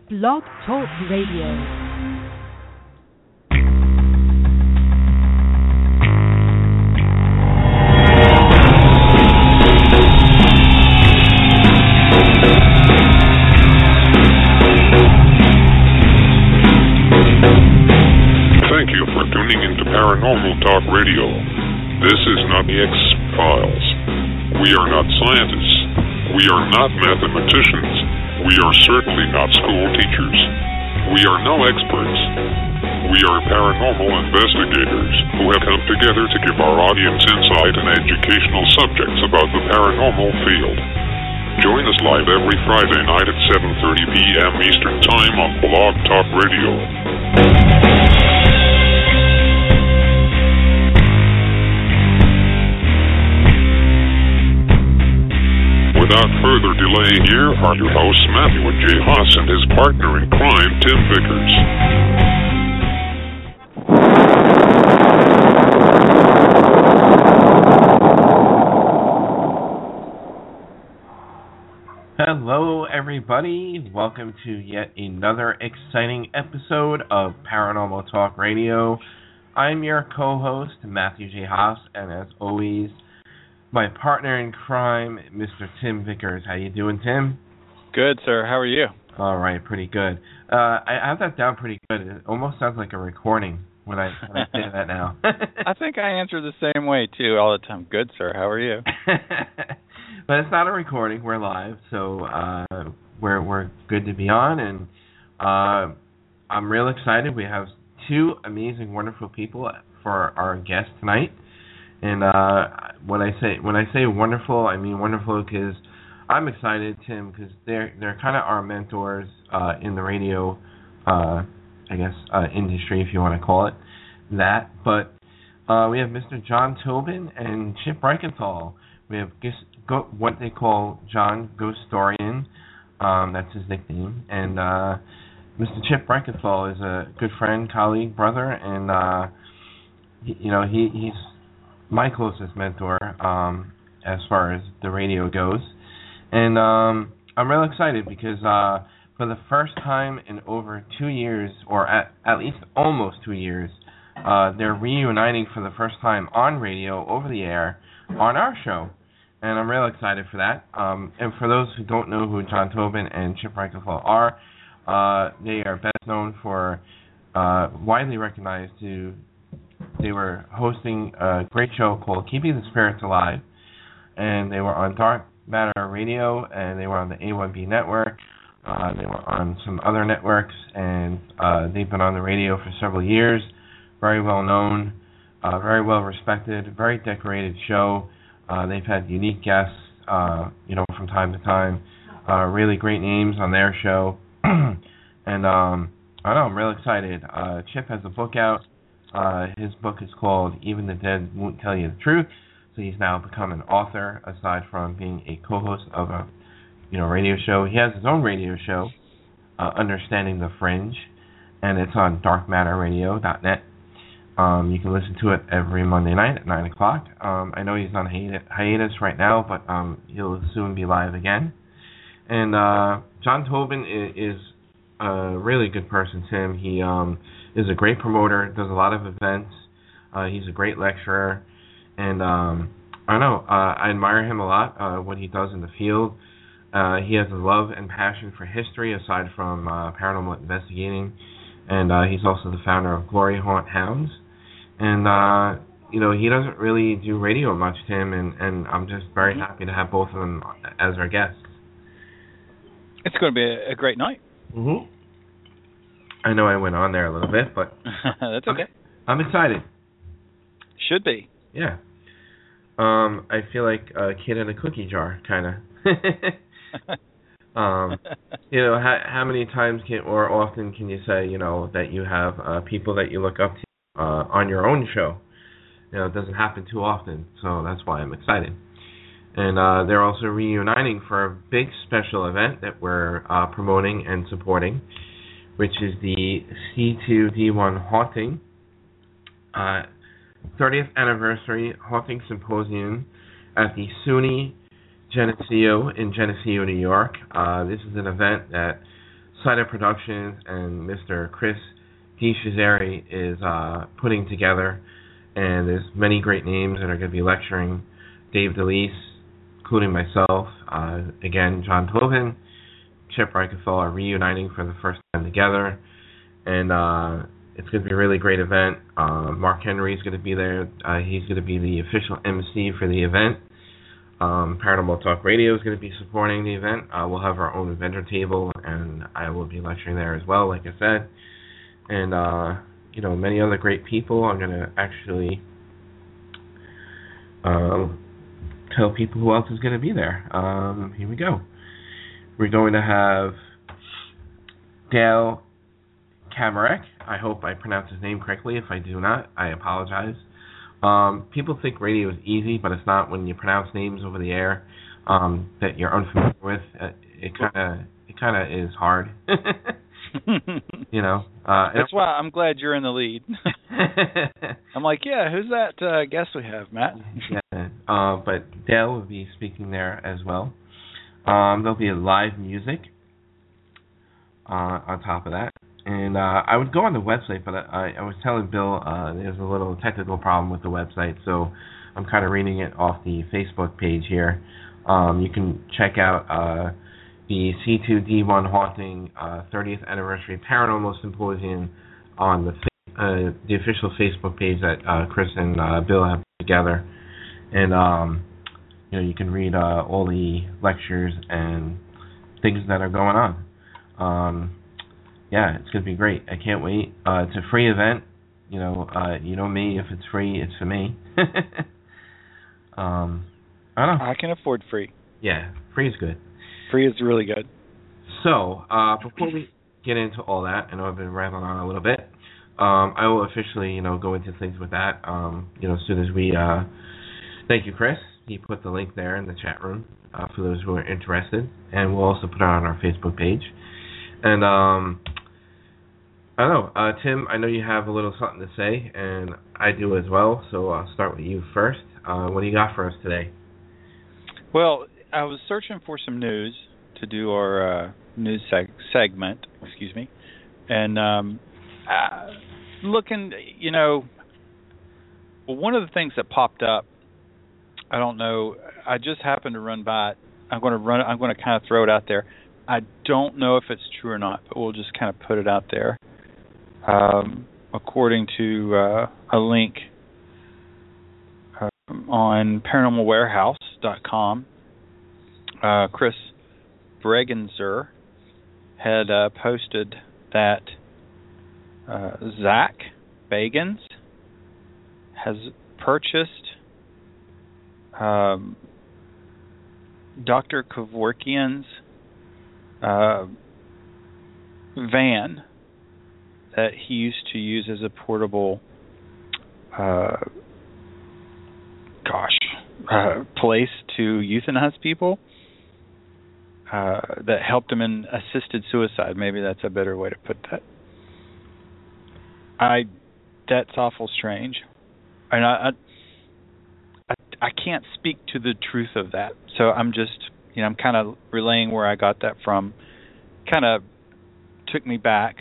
Blog Talk Radio. Paranormal Talk Radio. This is not the X-Files. We are not scientists. We are not mathematicians. We are certainly not school teachers. We are no experts. We are paranormal investigators who have come together to give our audience insight and educational subjects about the paranormal field. Join us live every Friday night at 7:30 p.m. Eastern Time on Blog Talk Radio. Without further delay, here are your hosts, Matthew and Jay Haas, and his partner in crime, Tim Vickers. Hello, everybody. Welcome to yet another exciting episode of Paranormal Talk Radio. I'm your co-host, Matthew J. Haas, and as always, my partner in crime, Mr. Tim Vickers. How you doing, Tim? Good, sir. How are you? All right, pretty good. I have that down pretty good. It almost sounds like a recording when I say that now. I think I answer the same way, too, all the time. Good, sir. How are you? But it's not a recording. We're live, so we're good to be on, and I'm real excited. We have two amazing, wonderful people for our guest tonight. And when I say wonderful, I mean wonderful because I'm excited, Tim, because they're kind of our mentors in the radio, industry, if you want to call it that. But we have Mr. John Tobin and Chip Reichenthal. We have what they call John Ghostorian. That's his nickname. And Mr. Chip Reichenthal is a good friend, colleague, brother, and he's my closest mentor as far as the radio goes. And I'm real excited because for the first time in over 2 years, or at least almost 2 years, they're reuniting for the first time on radio, over the air, on our show. And I'm real excited for that. And for those who don't know who John Tobin and Chip Reichenthal are, they are best known for widely recognized they were hosting a great show called Keeping the Spirits Alive, and they were on Dark Matter Radio, and they were on the A1B network. They were on some other networks, and they've been on the radio for several years. Very well known, very well respected, very decorated show. They've had unique guests, from time to time. Really great names on their show, and I'm real excited. Chip has a book out. His book is called Even the Dead Won't Tell You the Truth. So he's now become an author, aside from being a co-host of a radio show. He has his own radio show, Understanding the Fringe, and it's on darkmatterradio.net. You can listen to it every Monday night at 9 o'clock. I know he's on hiatus right now, but he'll soon be live again. And John Tobin is a really good person, Tim. He is a great promoter, does a lot of events. He's a great lecturer, and I admire him a lot, what he does in the field. He has a love and passion for history, aside from paranormal investigating, and he's also the founder of Glory Haunt Hounds. And he doesn't really do radio much, Tim, and I'm just very happy to have both of them as our guests. It's going to be a great night. Mm-hmm. I know I went on there a little bit, but that's okay. I'm excited. Should be. Yeah. I feel like a kid in a cookie jar, kind of. How many times or often can you say, that you have people that you look up to on your own show? It doesn't happen too often, so that's why I'm excited. And they're also reuniting for a big special event that we're promoting and supporting, which is the C2D1 Haunting 30th Anniversary Haunting Symposium at the SUNY Geneseo in Geneseo, New York. This is an event that Cider Productions and Mr. Chris DeCesare is putting together, and there's many great names that are going to be lecturing. Dave DeLeese, including myself, again, John Tobin, Chip Reichenthal are reuniting for the first time together, and it's going to be a really great event. Mark Henry is going to be there. He's going to be the official MC for the event. Paranormal Talk Radio is going to be supporting the event. We'll have our own vendor table, and I will be lecturing there as well, like I said. And, many other great people. I'm going to actually tell people who else is going to be there. Here we go. We're going to have Dale Kamarek. I hope I pronounced his name correctly. If I do not, I apologize. People think radio is easy, but it's not when you pronounce names over the air that you're unfamiliar with. It kind of is hard. That's why I'm glad you're in the lead. I'm like, yeah, who's that guest we have, Matt? Yeah, but Dale will be speaking there as well. There'll be live music on top of that. And I would go on the website, but I was telling Bill there's a little technical problem with the website, so I'm kind of reading it off the Facebook page here. You can check out the C2D1 Haunting 30th Anniversary Paranormal Symposium on the official Facebook page that Chris and Bill have put together. And, you can read all the lectures and things that are going on. Yeah, it's going to be great. I can't wait. It's a free event. You know me. If it's free, it's for me. I don't know. I can afford free. Yeah, free is good. Free is really good. So, before we get into all that, I know I've been rambling on a little bit. I will officially, go into things with that. As soon as we, thank you, Chris. He put the link there in the chat room for those who are interested, and we'll also put it on our Facebook page. And I don't know, Tim, I know you have a little something to say, and I do as well, so I'll start with you first. What do you got for us today? Well, I was searching for some news to do our news segment, and looking, one of the things that popped up, I don't know, I just happened to run by it. I'm going to kind of throw it out there. I don't know if it's true or not, but we'll just kind of put it out there. According to a link on paranormalwarehouse.com, Chris Bregenzer had posted that Zach Bagans has purchased Dr. Kevorkian's van that he used to use as a portable place to euthanize people that helped him in assisted suicide. Maybe that's a better way to put that. That's awful strange. And I can't speak to the truth of that. So I'm just, I'm kind of relaying where I got that from. Kind of took me back.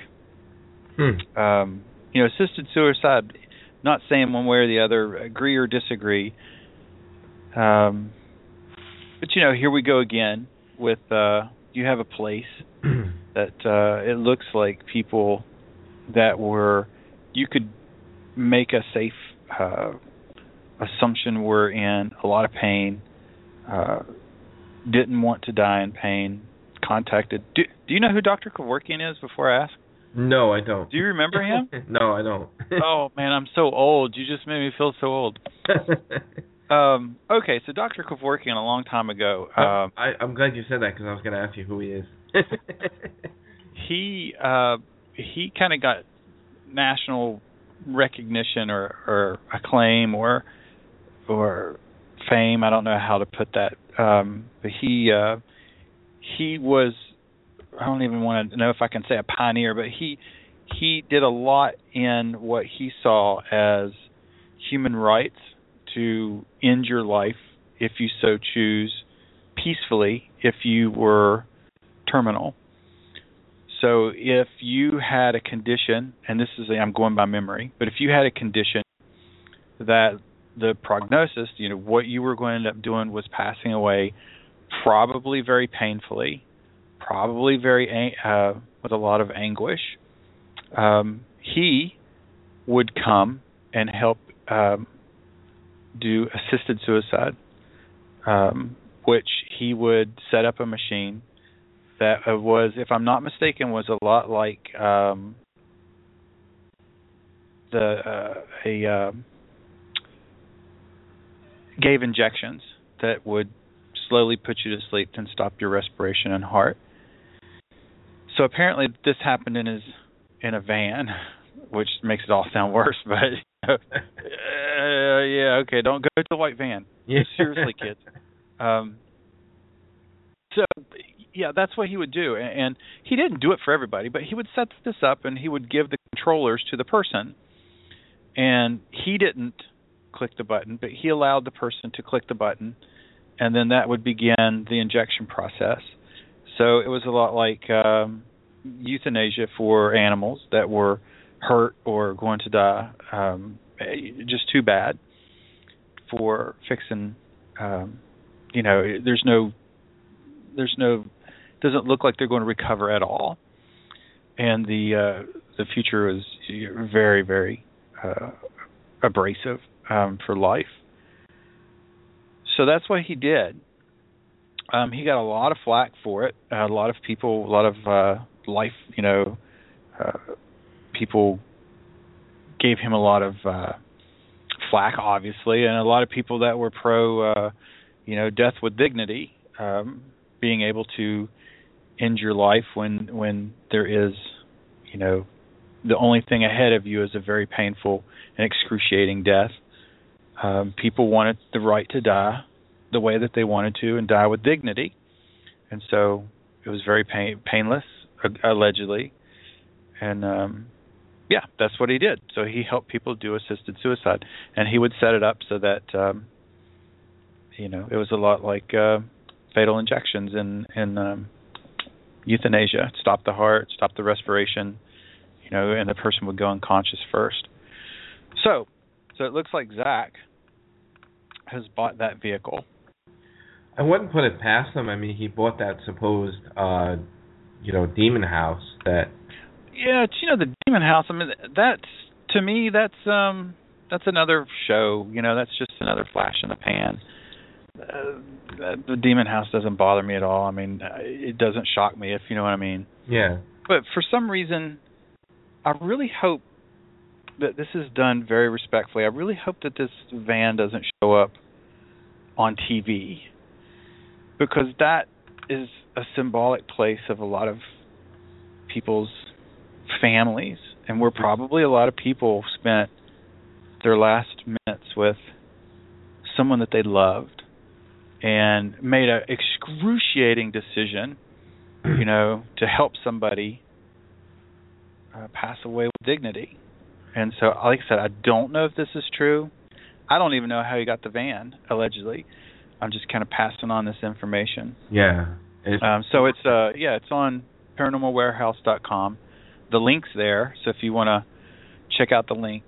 Assisted suicide, not saying one way or the other, agree or disagree. But, here we go again with you have a place that it looks like people that you could make a safe assumption were in a lot of pain, didn't want to die in pain, contacted. Do you know who Dr. Kevorkian is before I ask? No, I don't. Do you remember him? No, I don't. Oh, man, I'm so old. You just made me feel so old. Okay, so Dr. Kevorkian, a long time ago. I'm glad you said that because I was going to ask you who he is. He kind of got national recognition or acclaim or fame. I don't know how to put that. But he was, I don't even want to know if I can say a pioneer, but he did a lot in what he saw as human rights to end your life if you so choose peacefully if you were terminal. So if you had a condition, and this is, I'm going by memory, but if you had a condition that the prognosis, what you were going to end up doing was passing away, probably very painfully, probably very with a lot of anguish, he would come and help do assisted suicide, which he would set up a machine that was, if I'm not mistaken, was a lot like gave injections that would slowly put you to sleep and stop your respiration and heart. So apparently this happened in a van, which makes it all sound worse. But yeah, okay, don't go to the white van. Yeah. Seriously, kids. So yeah, that's what he would do, and he didn't do it for everybody, but he would set this up and he would give the controllers to the person, and he didn't click the button, but he allowed the person to click the button, and then that would begin the injection process. So it was a lot like euthanasia for animals that were hurt or going to die. Just too bad for fixing. There's no. Doesn't look like they're going to recover at all, and the future is very, very abrasive for life. So that's what he did. He got a lot of flack for it. A lot of people, people gave him a lot of flack, obviously, and a lot of people that were pro, death with dignity, being able to end your life when there is, the only thing ahead of you is a very painful and excruciating death. People wanted the right to die the way that they wanted to and die with dignity. And so it was very painless, allegedly. And, that's what he did. So he helped people do assisted suicide. And he would set it up so that, it was a lot like fatal injections in euthanasia. Stop the heart, stop the respiration, and the person would go unconscious first. So it looks like Zach has bought that vehicle. I wouldn't put it past him. I mean, he bought that supposed, demon house that. Yeah, the demon house. I mean, to me, that's another show. That's just another flash in the pan. The demon house doesn't bother me at all. I mean, it doesn't shock me, if you know what I mean. Yeah. But for some reason, I really hope that this is done very respectfully. I really hope that this van doesn't show up on TV, because that is a symbolic place of a lot of people's families, and where probably a lot of people spent their last minutes with someone that they loved and made an excruciating decision, to help somebody pass away with dignity. And so, like I said, I don't know if this is true. I don't even know how he got the van, allegedly. I'm just kind of passing on this information. Yeah. So it's on paranormalwarehouse.com. The link's there, so if you want to check out the link.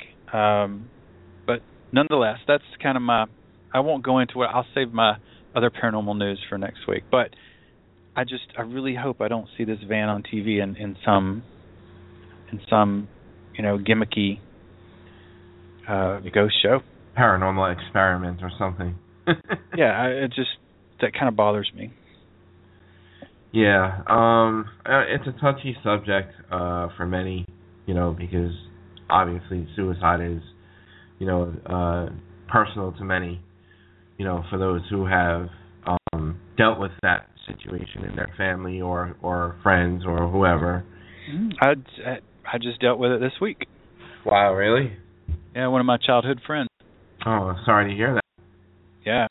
But nonetheless, that's kind of I won't go into it. I'll save my other paranormal news for next week. But I really hope I don't see this van on TV in some gimmicky ghost show. Paranormal experiment or something. Yeah, that kind of bothers me. Yeah, it's a touchy subject for many, because obviously suicide is, personal to many, for those who have dealt with that situation in their family or friends or whoever. I just dealt with it this week. Wow, really? Yeah, one of my childhood friends. Oh, sorry to hear that. Yeah,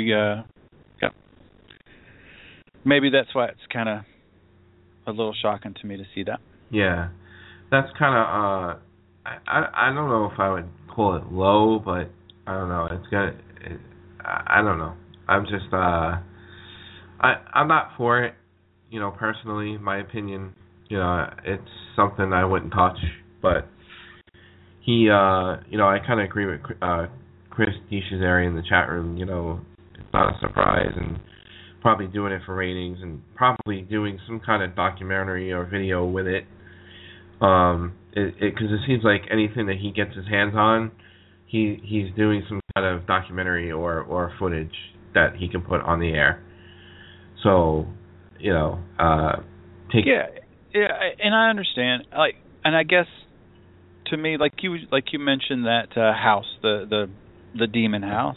maybe that's why it's kind of a little shocking to me to see that. Yeah, that's kind of, I don't know if I would call it low, but I don't know. I don't know. I'm just, I'm not for it, personally. My opinion it's something I wouldn't touch. But he, I kind of agree with Chris DeCesare in the chat room. It's not a surprise, and probably doing it for ratings, and probably doing some kind of documentary or video with it. Because it seems like anything that he gets his hands on, he's doing some kind of documentary or footage that he can put on the air. So, take and I understand. And I guess to me, like you mentioned that house, the demon house.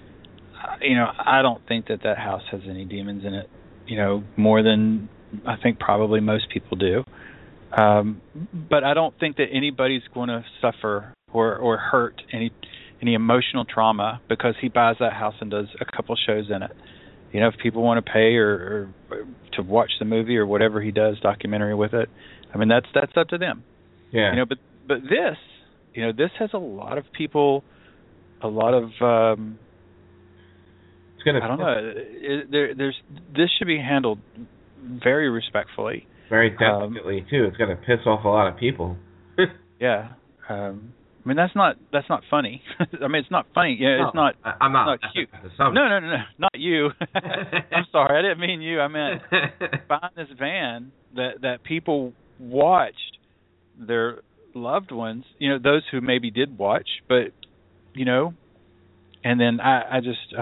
I don't think that house has any demons in it. More than I think probably most people do. But I don't think that anybody's going to suffer or hurt any emotional trauma because he buys that house and does a couple shows in it. If people want to pay or to watch the movie or whatever he does, documentary with it, I mean that's up to them. Yeah. But this has a lot of people, a lot of it's gonna. I don't know. This should be handled very respectfully. Very definitely too. It's gonna piss off a lot of people. Yeah. I mean that's not funny. I mean it's not funny. Yeah, no, it's not. I'm not. It's not cute. No, not you. I'm sorry, I didn't mean you. I meant buying this van that people watched their loved ones. Those who maybe did watch, but and then I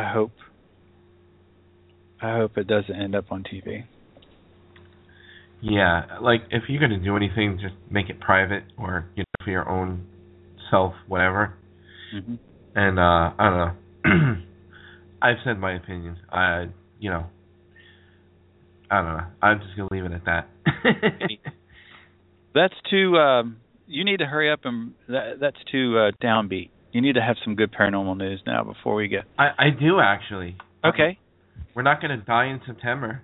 hope it doesn't end up on TV. Yeah, like if you're gonna do anything, just make it private or for your own self, whatever. Mm-hmm. And I don't know. I've said my opinion. I don't know. I'm just gonna leave it at that. That's too. You need to hurry up and that's too downbeat. You need to have some good paranormal news now before we get. I do actually. Okay. We're not gonna die in September.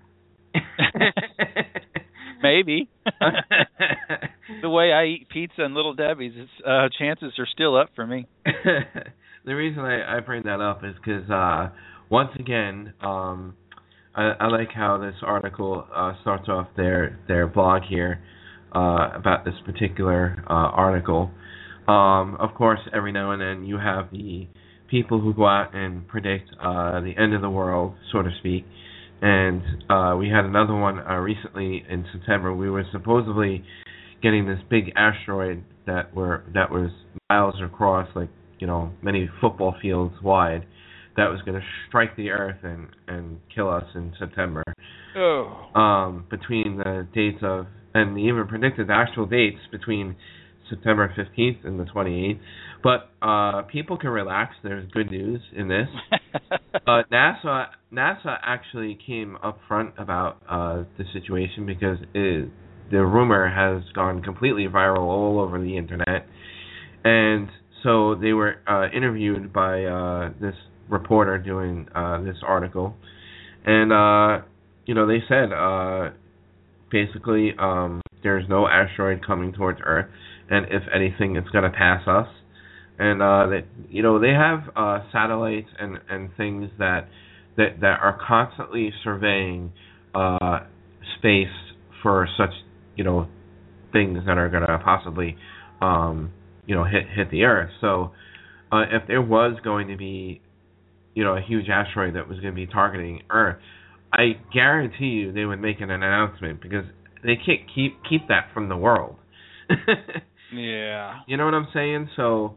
Maybe. The way I eat pizza and Little Debbie's, chances are still up for me. The reason I bring that up is because once again, I like how this article starts off their blog here about this particular article. Of course, every now and then you have the people who go out and predict the end of the world, so to speak. And we had another one recently in September. We were supposedly getting this big asteroid that was miles across, like many football fields wide, that was going to strike the Earth and kill us in September. Oh. Between the dates of, and they even predicted the actual dates between September 15th and the 28th. But people can relax. There's good news in this. NASA actually came up front about the situation because the rumor has gone completely viral all over the internet. And so they were interviewed by this reporter doing this article. And, they said basically there's no asteroid coming towards Earth. And if anything, it's going to pass us. And they have satellites and things that are constantly surveying space for such things that are going to possibly hit the Earth. So if there was going to be a huge asteroid that was going to be targeting Earth, I guarantee you they would make an announcement because they can't keep that from the world. Yeah. You know what I'm saying? So,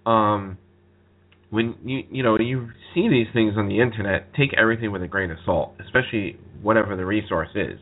when you see these things on the internet, take everything with a grain of salt, especially whatever the resource is.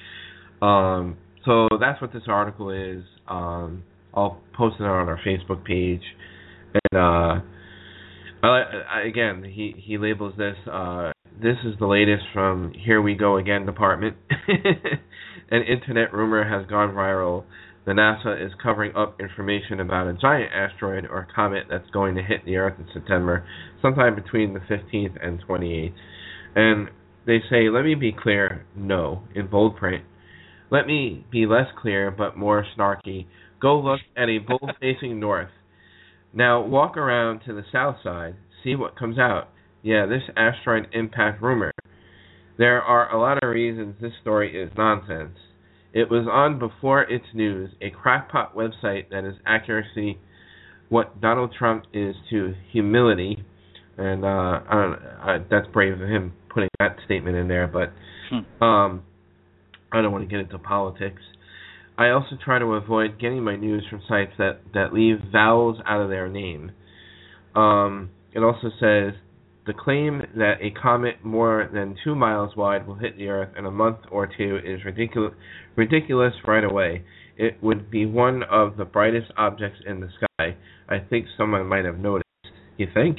So that's what this article is. I'll post it on our Facebook page, and again, he labels this. This is the latest from Here We Go Again Department. An internet rumor has gone viral. The NASA is covering up information about a giant asteroid or comet that's going to hit the Earth in September, sometime between the 15th and 28th. And they say, let me be clear, no, in bold print. Let me be less clear, but more snarky. Go look at a bull facing north. Now walk around to the south side, see what comes out. Yeah, this asteroid impact rumor. There are a lot of reasons this story is nonsense. It was on before its news, a crackpot website that is accuracy what Donald Trump is to humility. And that's brave of him putting that statement in there, but I don't want to get into politics. I also try to avoid getting my news from sites that leave vowels out of their name. It also says, the claim that a comet more than 2 miles wide will hit the Earth in a month or two is ridiculous right away. It would be one of the brightest objects in the sky. I think someone might have noticed. You think?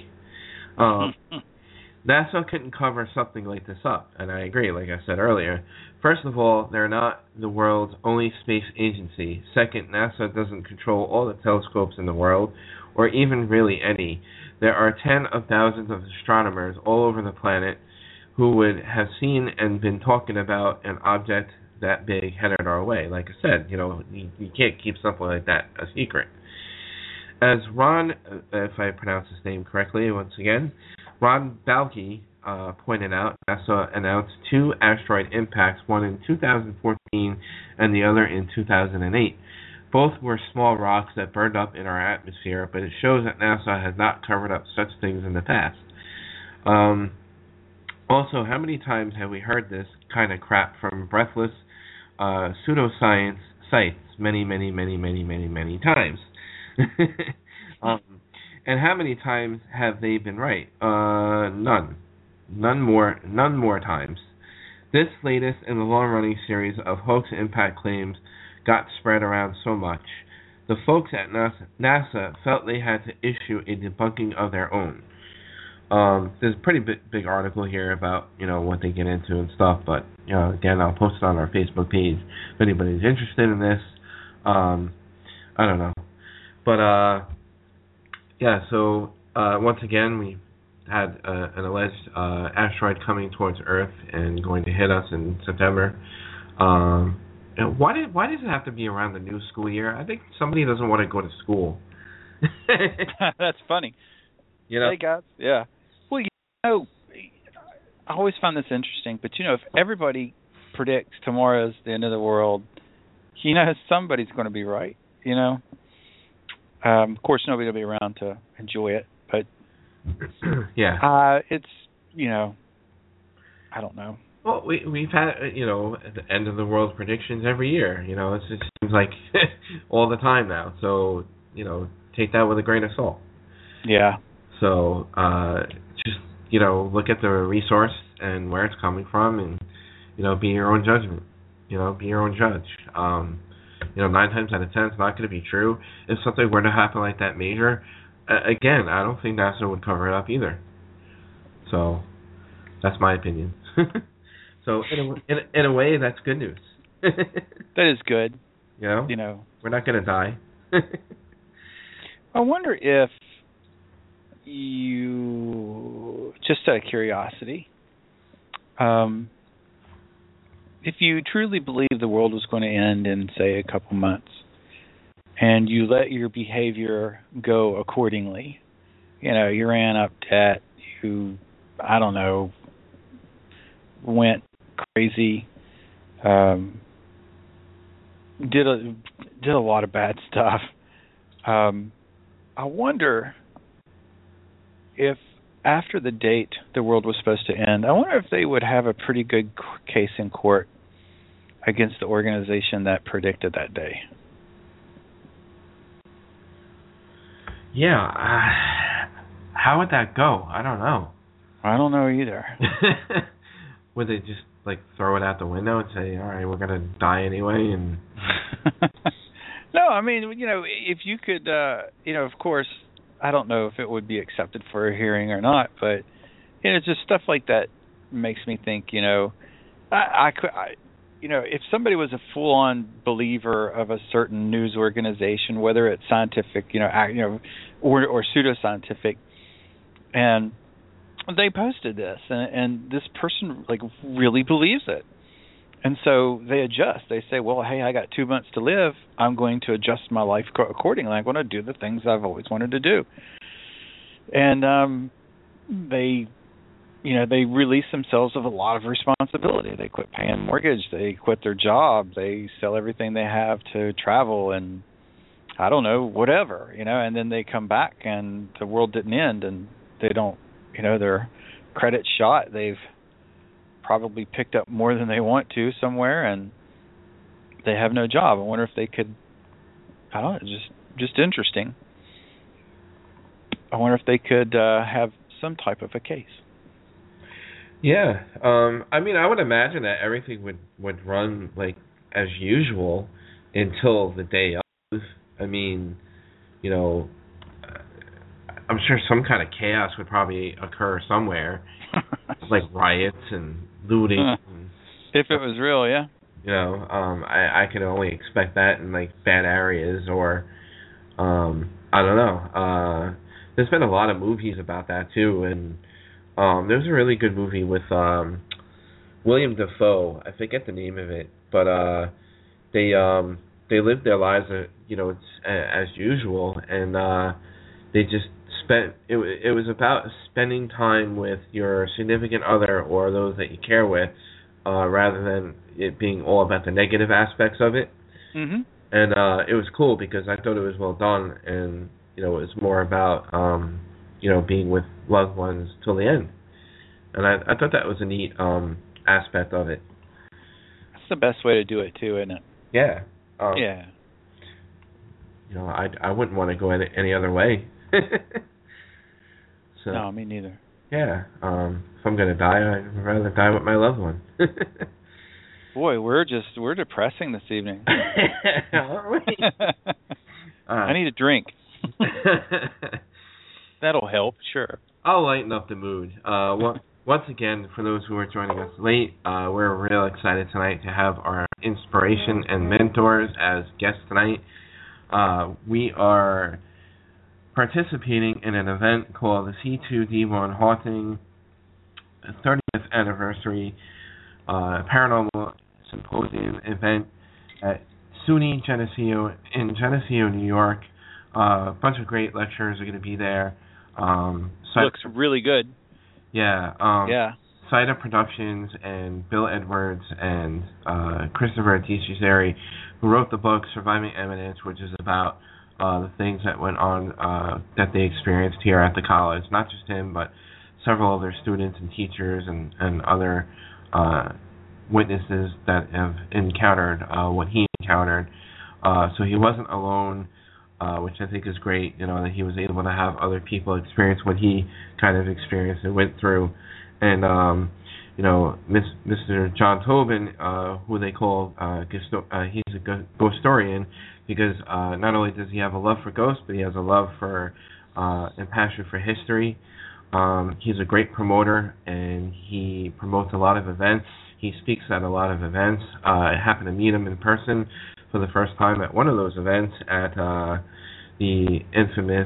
NASA couldn't cover something like this up, and I agree, like I said earlier. First of all, they're not the world's only space agency. Second, NASA doesn't control all the telescopes in the world, or even really any. There are tens of thousands of astronomers all over the planet who would have seen and been talking about an object that big headed our way. Like I said, you can't keep something like that a secret. As Ron, if I pronounce his name correctly once again, Ron Balke pointed out, NASA announced 2 asteroid impacts, one in 2014 and the other in 2008. Both were small rocks that burned up in our atmosphere, but it shows that NASA has not covered up such things in the past. Also, how many times have we heard this kind of crap from breathless pseudoscience sites? Many, many, many, many, many, many times. And how many times have they been right? None. None more times. This latest in the long-running series of hoax impact claims got spread around so much. The folks at NASA felt they had to issue a debunking of their own. There's a pretty big article here about what they get into and stuff, but again, I'll post it on our Facebook page if anybody's interested in this. I don't know, but so once again, we had an alleged asteroid coming towards Earth and going to hit us in September. Why does it have to be around the new school year? I think somebody doesn't want to go to school. That's funny. Hey guys, yeah. Well, I always find this interesting, but if everybody predicts tomorrow's the end of the world, somebody's going to be right. Of course, nobody will be around to enjoy it, but yeah, it's I don't know. Well, we've had the end of the world predictions every year. It just seems like all the time now. So take that with a grain of salt. Yeah. So just look at the resource and where it's coming from, and be your own judgment. Be your own judge. 9 times out of 10 it's not going to be true. If something were to happen like that major, again, I don't think NASA would cover it up either. So that's my opinion. So in a way, that's good news. That is good. We're not going to die. I wonder if you, just out of curiosity, if you truly believe the world was going to end in, say, a couple months, and you let your behavior go accordingly, you ran up debt, I don't know, went crazy, did a lot of bad stuff. I wonder if after the date the world was supposed to end, I wonder if they would have a pretty good case in court against the organization that predicted that day. Yeah. How would that go? I don't know. I don't know either. Would they just throw it out the window and say, all right, we're going to die anyway? And No, I mean, if you could, of course, I don't know if it would be accepted for a hearing or not, but just stuff like that makes me think, I could, if somebody was a full-on believer of a certain news organization, whether it's scientific, or pseudoscientific, and they posted this, and this person really believes it, and so they adjust. They say, well, hey, I got 2 months to live. I'm going to adjust my life accordingly. I'm going to do the things I've always wanted to do, and they they release themselves of a lot of responsibility. They quit paying mortgage. They quit their job. They sell everything they have to travel and, I don't know, whatever, and then they come back and the world didn't end and they don't, their credit's shot. They've probably picked up more than they want to somewhere and they have no job. I wonder if they could, I don't know, just interesting. I wonder if they could have some type of a case. Yeah, I mean, I would imagine that everything would run like as usual until the day of. I mean, I'm sure some kind of chaos would probably occur somewhere, like riots and looting. If it was real, yeah. I can only expect that in like bad areas or, I don't know. There's been a lot of movies about that too, and. There's a really good movie with William Dafoe. I forget the name of it, but they lived their lives, it's as usual, and they just spent. It was about spending time with your significant other or those that you care with, rather than it being all about the negative aspects of it. Mm-hmm. And it was cool because I thought it was well done, and it was more about. Being with loved ones till the end. And I thought that was a neat aspect of it. That's the best way to do it, too, isn't it? Yeah. Yeah. I wouldn't want to go any other way. So, no, me neither. Yeah. If I'm going to die, I'd rather die with my loved one. Boy, we're depressing this evening. Aren't we? I need a drink. That'll help, sure. I'll lighten up the mood. Once again, for those who are joining us late, we're real excited tonight to have our inspiration and mentors as guests tonight. We are participating in an event called the C2D1 Haunting 30th Anniversary Paranormal Symposium event at SUNY Geneseo in Geneseo, New York. A bunch of great lecturers are going to be there. Looks really good. Yeah. Yeah. Saida Productions and Bill Edwards and Christopher DiCesare, who wrote the book Surviving Eminence, which is about the things that went on that they experienced here at the college. Not just him, but several other students and teachers and other witnesses that have encountered what he encountered. So he wasn't alone. Which I think is great, that he was able to have other people experience what he kind of experienced and went through. And, Mr. John Tobin, who they call, he's a ghostorian, because not only does he have a love for ghosts, but he has a love for and passion for history. He's a great promoter, and he promotes a lot of events. He speaks at a lot of events. I happened to meet him in person for the first time at one of those events at the infamous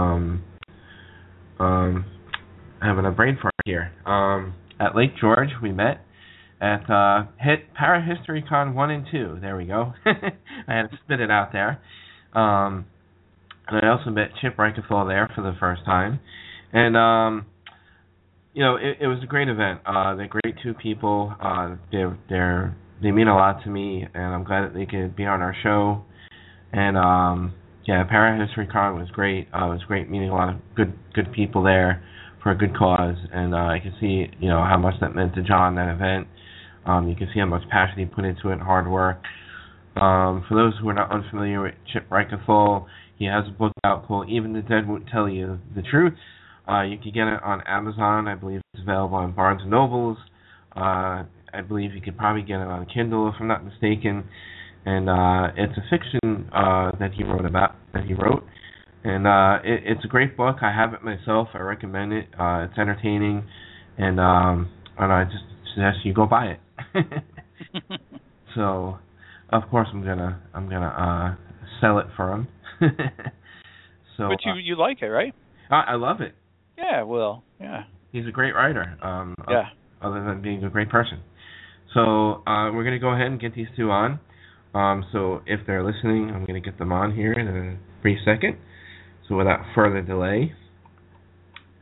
having a brain fart here at Lake George. We met at Parahistorycon 1 and 2. There we go. I had to spit it out there. And I also met Chip Reichenthal there for the first time. And it was a great event. They're great two people. They mean a lot to me, and I'm glad that they could be on our show. And Parahistorycon was great. It was great meeting a lot of good people there for a good cause, and I can see how much that meant to John, that event. You can see how much passion he put into it, hard work. For those who are not unfamiliar with Chip Reichenthal, he has a book out called Even the Dead Won't Tell You the Truth. You can get it on Amazon. I believe it's available on Barnes & Nobles. I believe you could probably get it on Kindle, if I'm not mistaken. And it's a fiction that he wrote. And it's a great book. I have it myself. I recommend it. It's entertaining, and I just suggest you go buy it. So, of course, I'm gonna sell it for him. So, but you like it, right? I love it. Yeah, well, yeah. He's a great writer. Yeah. Other than being a great person. So we're going to go ahead and get these two on. So if they're listening, I'm going to get them on here in a brief second. So without further delay,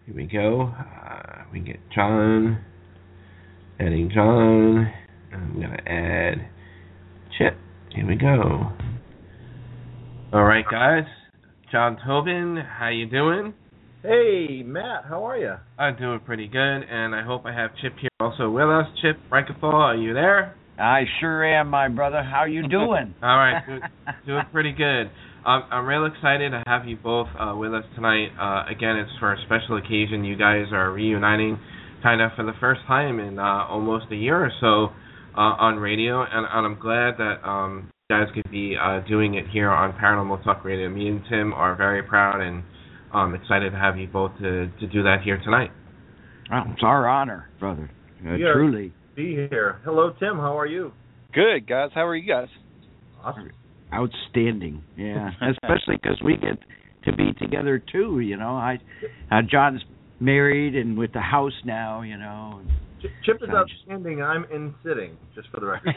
Here we go. We get John, adding John, and I'm going to add Chip. Here we go. All right, guys. John Tobin, how you doing? Hey, Matt, how are you? I'm doing pretty good, and I hope I have Chip here also with us. Chip Reichenthal, are you there? I sure am, my brother. How you doing? All right, doing pretty good. I'm real excited to have you both with us tonight. Again, it's for a special occasion. You guys are reuniting kind of for the first time in almost a year or so on radio, and I'm glad that you guys could be doing it here on Paranormal Talk Radio. Me and Tim are very proud and excited to have you both to do that here tonight. Well, it's our honor, brother. Truly. Be here. Hello, Tim. How are you? Good, guys. How are you guys? Awesome. Outstanding. Yeah, especially because we get to be together too. You know, John's married and with the house now. You know. Chip is outstanding. I'm in sitting, just for the record.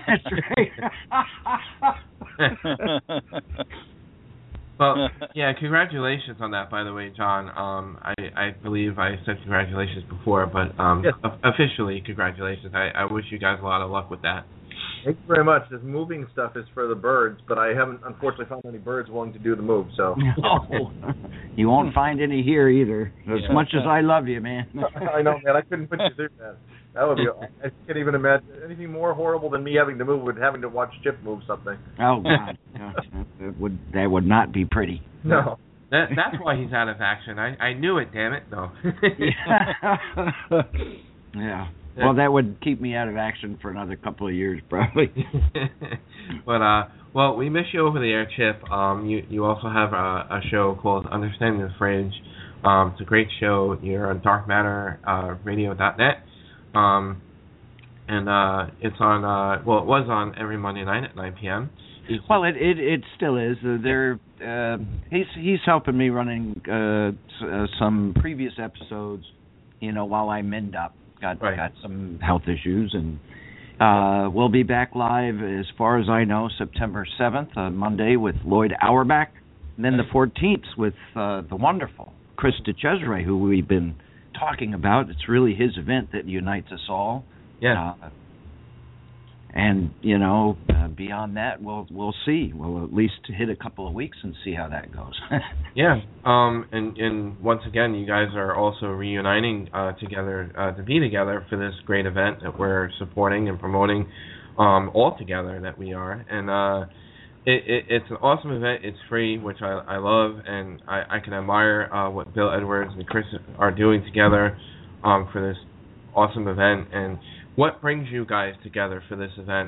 That's right. Well, yeah, congratulations on that, by the way, John. I believe I said congratulations before, but yes. Officially, congratulations. I wish you guys a lot of luck with that. Thank you very much. This moving stuff is for the birds, but I haven't, unfortunately, found any birds willing to do the move, so. No. You won't find any here either, as much as I love you, man. I know, man. I couldn't put you through that. That would be, I can't even imagine anything more horrible than me having to move with having to watch Chip move something. Oh, God. That would not be pretty. No. That's why he's out of action. I knew it, damn it. No. Yeah. Well, that would keep me out of action for another couple of years, probably. But, well, we miss you over the air, Chip. You also have a show called Understanding the Fringe. It's a great show. You're on darkmatterradio.net. And it's on, it was on every Monday night at 9 p.m. Well, it still is. He's helping me running some previous episodes, while I mend up. Got some health issues, and we'll be back live, as far as I know, September 7th, on Monday, with Lloyd Auerbach, and then the 14th with the wonderful Chris DeCesare, who we've been talking about. It's really his event that unites us all. Yeah. And beyond that, we'll see. We'll at least hit a couple of weeks and see how that goes. Yeah. And once again, you guys are also reuniting together to be together for this great event that we're supporting and promoting all together. That we are, and it's an awesome event. It's free, which I love, and I can admire what Bill Edwards and Chris are doing together for this awesome event. And what brings you guys together for this event?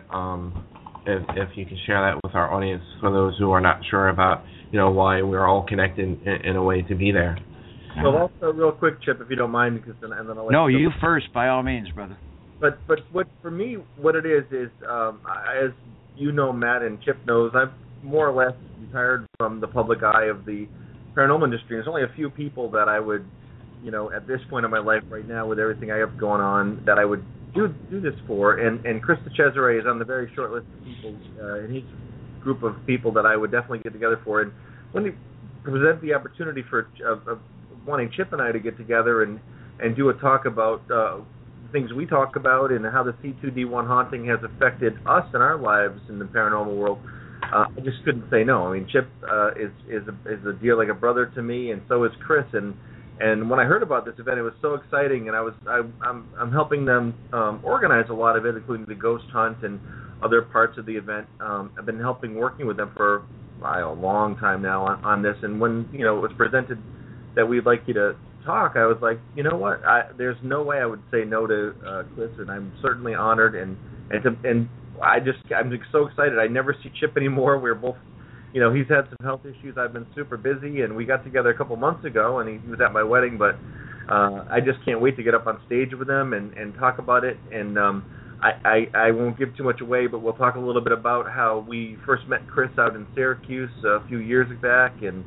If you can share that with our audience, for those who are not sure about, why we're all connected in a way to be there. Well, I'll start real quick, Chip, if you don't mind, because then I'll let No, you first, by all means, brother. But what for me, what it is as you know, Matt, and Chip knows, I've more or less retired from the public eye of the paranormal industry. There's only a few people that I would, at this point in my life right now, with everything I have going on, that I would do this for. And Chris DeCesare is on the very short list of people in his group of people that I would definitely get together for. And when he presented the opportunity for wanting Chip and I to get together and do a talk about things we talk about and how the C2D1 haunting has affected us in our lives in the paranormal world, I just couldn't say no. I mean, Chip is a dear like a brother to me, and so is Chris. And when I heard about this event, it was so exciting, and I'm helping them organize a lot of it, including the ghost hunt and other parts of the event. I've been working with them for a long time now on this. And when it was presented that we'd like you to talk, I was like, you know what? There's no way I would say no to Chris, and I'm certainly honored. And I'm so excited. I never see Chip anymore. We're both, he's had some health issues. I've been super busy, and we got together a couple months ago, and he was at my wedding. But I just can't wait to get up on stage with him and talk about it. And I won't give too much away, but we'll talk a little bit about how we first met Chris out in Syracuse a few years back, and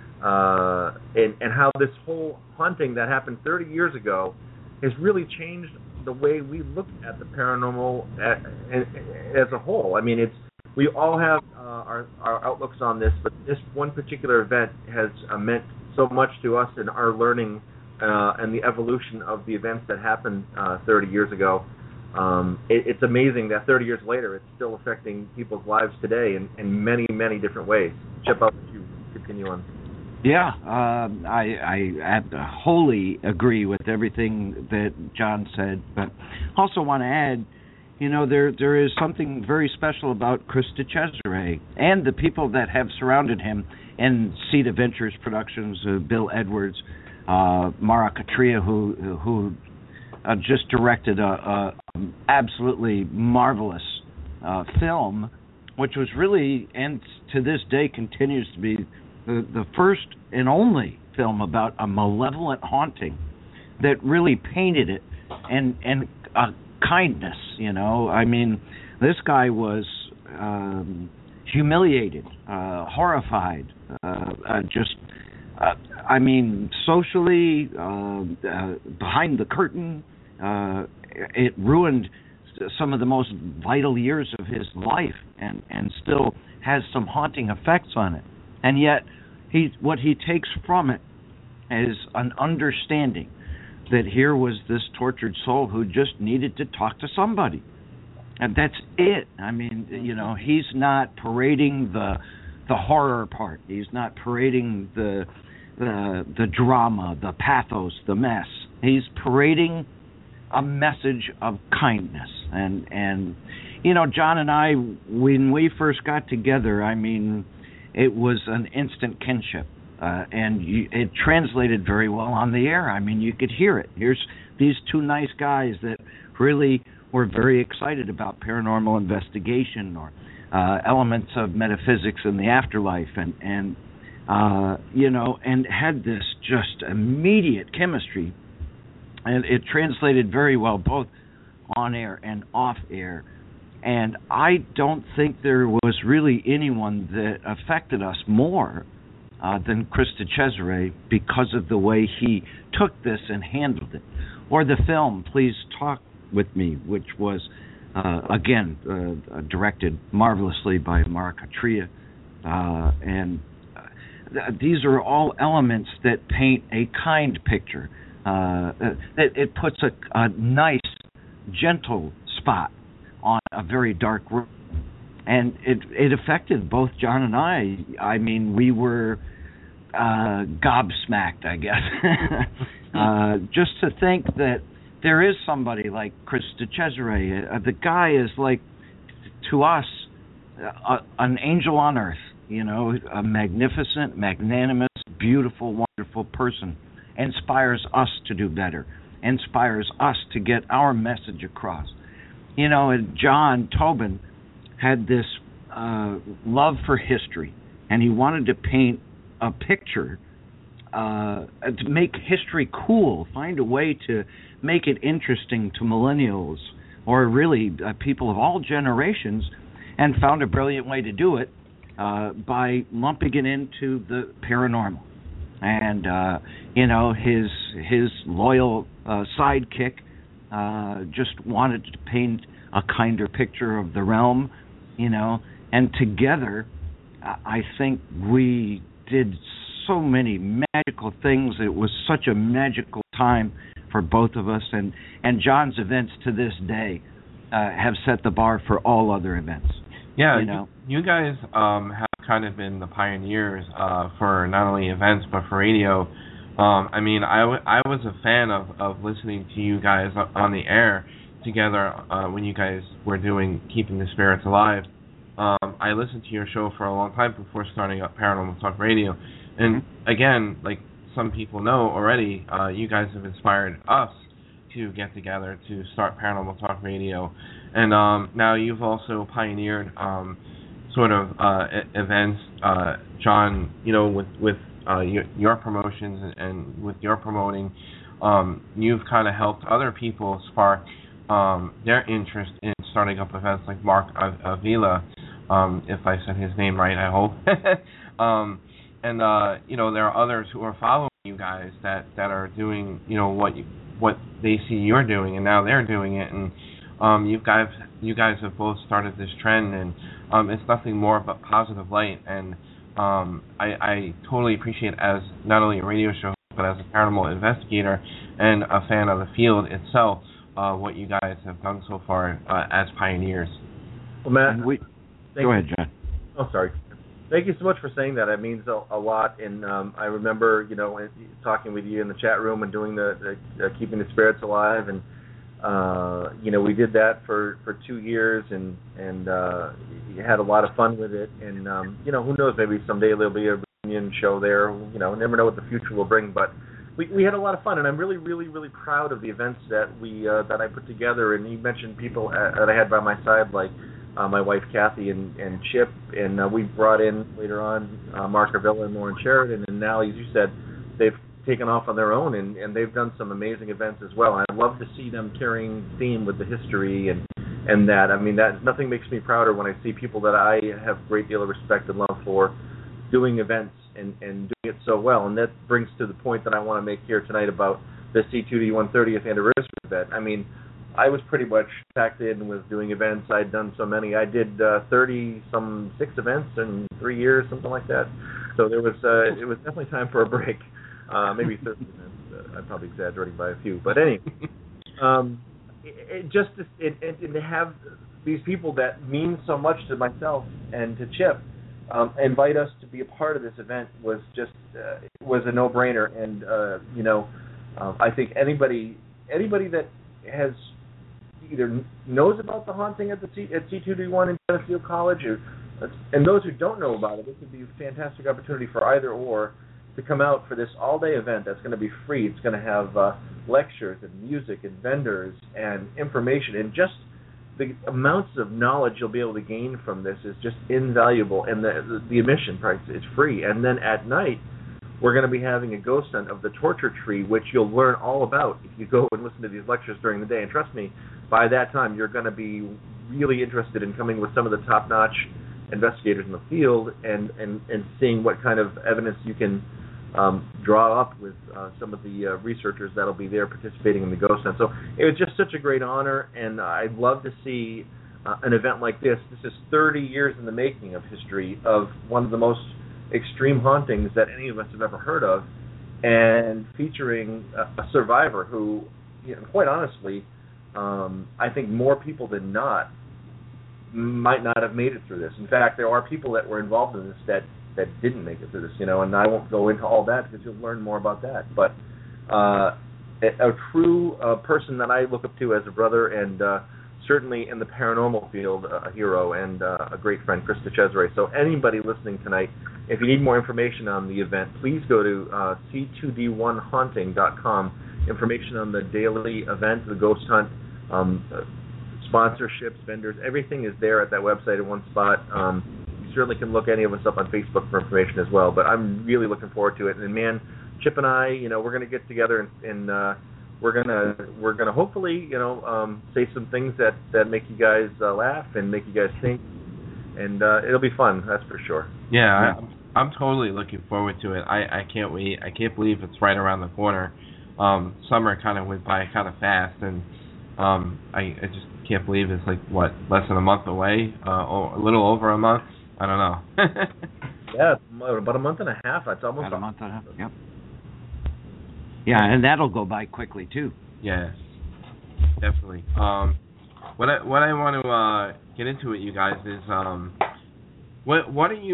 how this whole haunting that happened 30 years ago has really changed the way we look at the paranormal as a whole. I mean, we all have our outlooks on this, but this one particular event has meant so much to us in our learning and the evolution of the events that happened 30 years ago. It's amazing that 30 years later, it's still affecting people's lives today in many, many different ways. Chip, I'll let you continue on. Yeah, I wholly agree with everything that John said, but also want to add, there is something very special about Chris DeCesare and the people that have surrounded him in Seed Adventures Productions, Bill Edwards, Mara Katria, who just directed a absolutely marvelous film, which was really, and to this day continues to be, the first and only film about a malevolent haunting that really painted it and kindness. I mean, this guy was humiliated, horrified, socially, behind the curtain. It ruined some of the most vital years of his life and still has some haunting effects on it. And yet, what he takes from it is an understanding that here was this tortured soul who just needed to talk to somebody. And that's it. I mean, he's not parading the horror part. He's not parading the drama, the pathos, the mess. He's parading a message of kindness. And John and I, when we first got together, I mean, it was an instant kinship. And it translated very well on the air. I mean, you could hear it. Here's these two nice guys that really were very excited about paranormal investigation or elements of metaphysics in the afterlife, and had this just immediate chemistry, and it translated very well both on air and off air. And I don't think there was really anyone that affected us more than Chris DeCesare because of the way he took this and handled it. Or the film, Please Talk With Me, which was, directed marvelously by Mara Katria. These are all elements that paint a kind picture. It puts a nice, gentle spot on a very dark room. And it affected both John and I. I mean, we were gobsmacked, I guess. Just to think that there is somebody like Chris DeCesare. The guy is like, to us, an angel on earth. A magnificent, magnanimous, beautiful, wonderful person. Inspires us to do better. Inspires us to get our message across. And John Tobin had this love for history, and he wanted to paint a picture to make history cool, find a way to make it interesting to millennials, or really people of all generations, and found a brilliant way to do it by lumping it into the paranormal. And, his loyal sidekick just wanted to paint a kinder picture of the realm, and together, I think we did so many magical things. It was such a magical time for both of us, and John's events to this day have set the bar for all other events. Yeah, you guys have kind of been the pioneers for not only events but for radio. I mean, I was a fan of listening to you guys on the air together when you guys were doing Keeping the Spirits Alive. I listened to your show for a long time before starting up Paranormal Talk Radio. And again, like some people know already, you guys have inspired us to get together to start Paranormal Talk Radio. And now you've also pioneered sort of events, John, with your promotions and with your promoting. You've kind of helped other people spark their interest in starting up events like Mark Avila, if I said his name right, I hope. And there are others who are following you guys that are doing, what they see you're doing, and now they're doing it. And you guys have both started this trend, and it's nothing more but positive light. And I totally appreciate, as not only a radio show but as a paranormal investigator and a fan of the field itself, what you guys have done so far as pioneers. Well, Matt, go ahead, John. Oh, sorry. Thank you so much for saying that. It means a lot. And I remember, talking with you in the chat room and doing the Keeping the Spirits Alive, and we did that for 2 years, and you had a lot of fun with it. And who knows? Maybe someday there'll be a reunion show there. Never know what the future will bring, but. We had a lot of fun, and I'm really, really, really proud of the events that that I put together. And you mentioned people that I had by my side, like my wife Kathy and Chip, and we brought in later on Mark Arvilla and Lauren Sheridan, and now, as you said, they've taken off on their own, and they've done some amazing events as well. And I love to see them carrying theme with the history and that. I mean, that nothing makes me prouder when I see people that I have a great deal of respect and love for doing events and doing it so well. And that brings to the point that I want to make here tonight about the C2D1 30th anniversary event. I mean, I was pretty much packed in with doing events. I'd done so many. I did 6 events in 3 years, something like that. So there was it was definitely time for a break. Maybe 30 events. I'm probably exaggerating by a few. But anyway, to have these people that mean so much to myself and to Chip invite us to be a part of this event was just was a no-brainer. And I think anybody that has either knows about the haunting at C2D1 in Geneseo College, and those who don't know about it, it could be a fantastic opportunity for either or to come out for this all-day event that's going to be free. It's going to have lectures and music and vendors and information, and just the amounts of knowledge you'll be able to gain from this is just invaluable. And the admission price is free. And then at night, we're going to be having a ghost hunt of the torture tree, which you'll learn all about if you go and listen to these lectures during the day. And trust me, by that time, you're going to be really interested in coming with some of the top-notch investigators in the field and seeing what kind of evidence you can draw up with some of the researchers that'll be there participating in the ghost hunt. So it was just such a great honor, and I'd love to see an event like this. This is 30 years in the making of history of one of the most extreme hauntings that any of us have ever heard of, and featuring a survivor who, quite honestly, I think more people than not might not have made it through this. In fact, there are people that were involved in this that didn't make it through this, and I won't go into all that because you'll learn more about that. But a true person that I look up to as a brother, and certainly in the paranormal field, a hero and a great friend, Chris DeCesare. So anybody listening tonight, if you need more information on the event, please go to c2d1haunting.com. Information on the daily event, the ghost hunt, sponsorships, vendors, everything is there at that website in one spot. Certainly can look any of us up on Facebook for information as well, but I'm really looking forward to it. And man, Chip and I, we're going to get together and we're gonna hopefully say some things that make you guys laugh and make you guys think, and it'll be fun, that's for sure. Yeah, I'm totally looking forward to it. I can't wait. I can't believe it's right around the corner. Summer kind of went by kind of fast, and I just can't believe it's less than a month away, or a little over a month. I don't know. Yeah, about a month and a half. It's almost about a month and a half. Yep. Yeah, and that'll go by quickly too. Yeah, definitely. What I want to get into with you guys is what are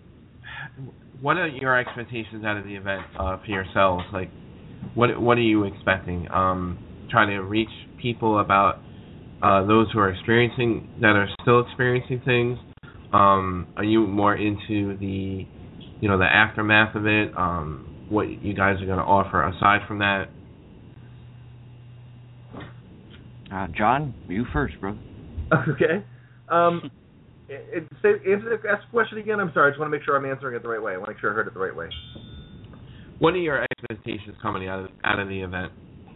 your expectations out of the event for yourselves? Like, what are you expecting? Trying to reach people about those who are still experiencing things. Are you more into the aftermath of it? What you guys are going to offer aside from that? John, you first, brother. Okay. Ask the question again. I'm sorry. I just want to make sure I'm answering it the right way. I want to make sure I heard it the right way. What are your expectations coming out of the event?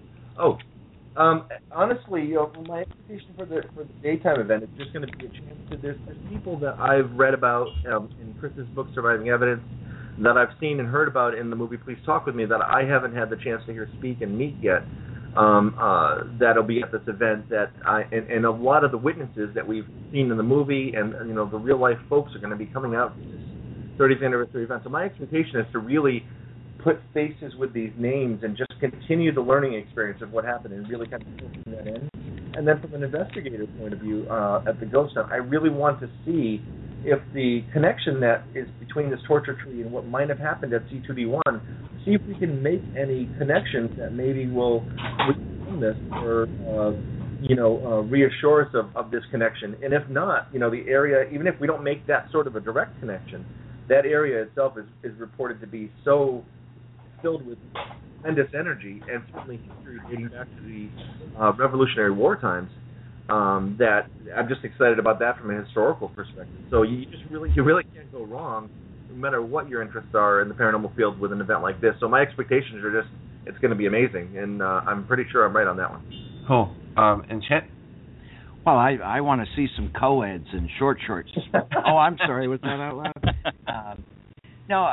Honestly, my expectation for the daytime event is just going to be a chance to there's people that I've read about in Chris's book Surviving Evidence, that I've seen and heard about in the movie Please Talk With Me, that I haven't had the chance to hear speak and meet yet. That'll be at this event. And a lot of the witnesses that we've seen in the movie and the real life folks are going to be coming out to this 30th anniversary event. So my expectation is to really put faces with these names and just continue the learning experience of what happened and really kind of filtering that in. And then from an investigator point of view at the Ghost Hunt, I really want to see if the connection that is between this torture tree and what might have happened at C2D1, see if we can make any connections that maybe will reaffirm this or reassure us of this connection. And if not, the area, even if we don't make that sort of a direct connection, that area itself is reported to be so filled with tremendous energy and certainly history dating back to the Revolutionary War times, that I'm just excited about that from a historical perspective. So you really can't go wrong, no matter what your interests are in the paranormal field with an event like this. So my expectations are just, it's going to be amazing, and I'm pretty sure I'm right on that one. Cool. And Chet? Well, I want to see some co-eds in short shorts. Oh, I'm sorry, was that out loud? No,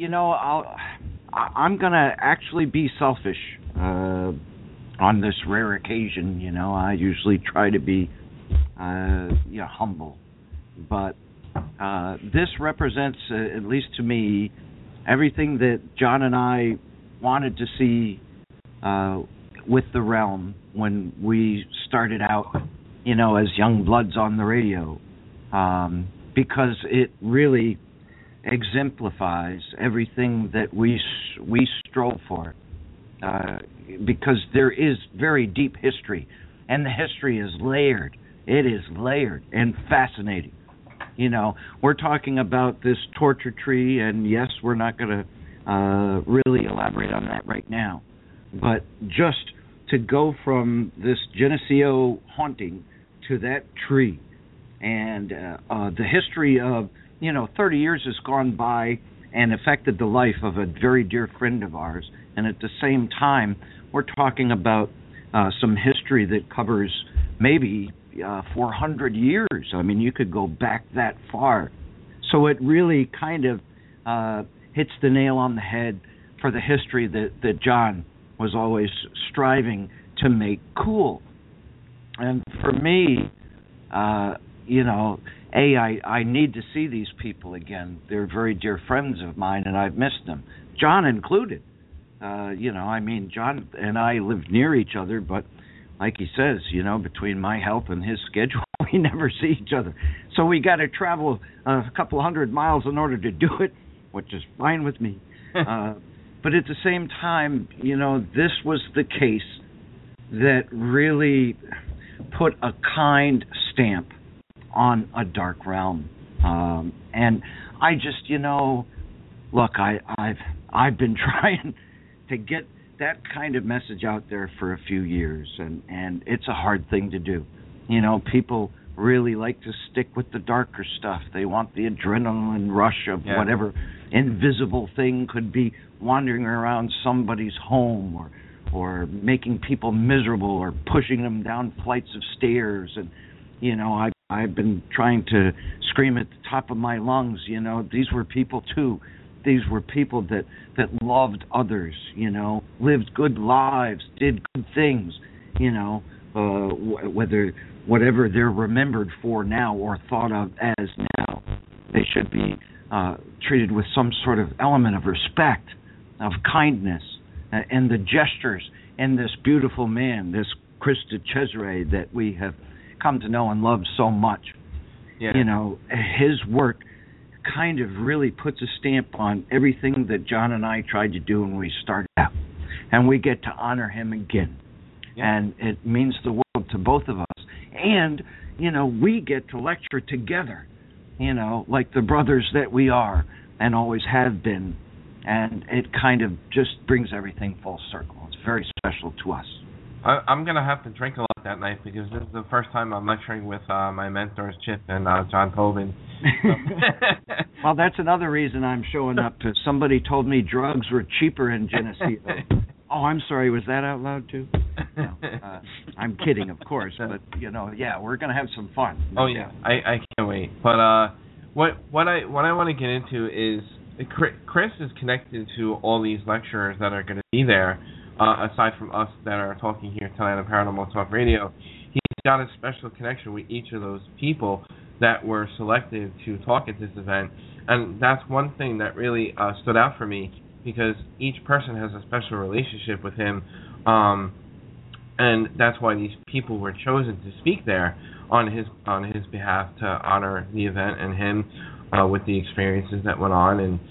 I'm going to actually be selfish on this rare occasion. I usually try to be humble. But this represents, at least to me, everything that John and I wanted to see with the Realm when we started out, as young bloods on the radio, because it really exemplifies everything that we strove for. Because there is very deep history, and the history is layered. It is layered and fascinating. We're talking about this torture tree, and yes, we're not going to really elaborate on that right now. But just to go from this Geneseo haunting to that tree, and the history of, 30 years has gone by and affected the life of a very dear friend of ours, and at the same time, we're talking about some history that covers maybe 400 years. I mean, you could go back that far. So it really kind of hits the nail on the head for the history that John was always striving to make cool. And for me, I need to see these people again. They're very dear friends of mine, and I've missed them, John included. John and I live near each other, but like he says, between my health and his schedule, we never see each other. So we got to travel a couple 100 miles in order to do it, which is fine with me. But at the same time, this was the case that really put a kind stamp on a dark realm. And I just, look, I've been trying to get that kind of message out there for a few years, and it's a hard thing to do. People really like to stick with the darker stuff. They want the adrenaline rush of whatever invisible thing could be wandering around somebody's home or making people miserable or pushing them down flights of stairs. And, I've been trying to scream at the top of my lungs, these were people too. These were people that loved others, lived good lives, did good things, whatever they're remembered for now or thought of as now. They should be treated with some sort of element of respect, of kindness, and the gestures in this beautiful man, this Krista Cesare that we have come to know and love so much. Yeah. His work kind of really puts a stamp on everything that John and I tried to do when we started out. And we get to honor him again. Yeah. And it means the world to both of us. And, we get to lecture together, like the brothers that we are and always have been. And it kind of just brings everything full circle. It's very special to us. I'm going to have to drink a lot that night because this is the first time I'm lecturing with my mentors, Chip and John Tobin. Well, that's another reason I'm showing up. Somebody told me drugs were cheaper in Geneseo. Oh, I'm sorry. Was that out loud, too? No, I'm kidding, of course. But, we're going to have some fun. Oh, yeah. I can't wait. But what I want to get into is Chris is connected to all these lecturers that are going to be there. Aside from us that are talking here tonight on Paranormal Talk Radio, he's got a special connection with each of those people that were selected to talk at this event. And that's one thing that really stood out for me because each person has a special relationship with him, and that's why these people were chosen to speak there on his behalf to honor the event and him with the experiences that went on. And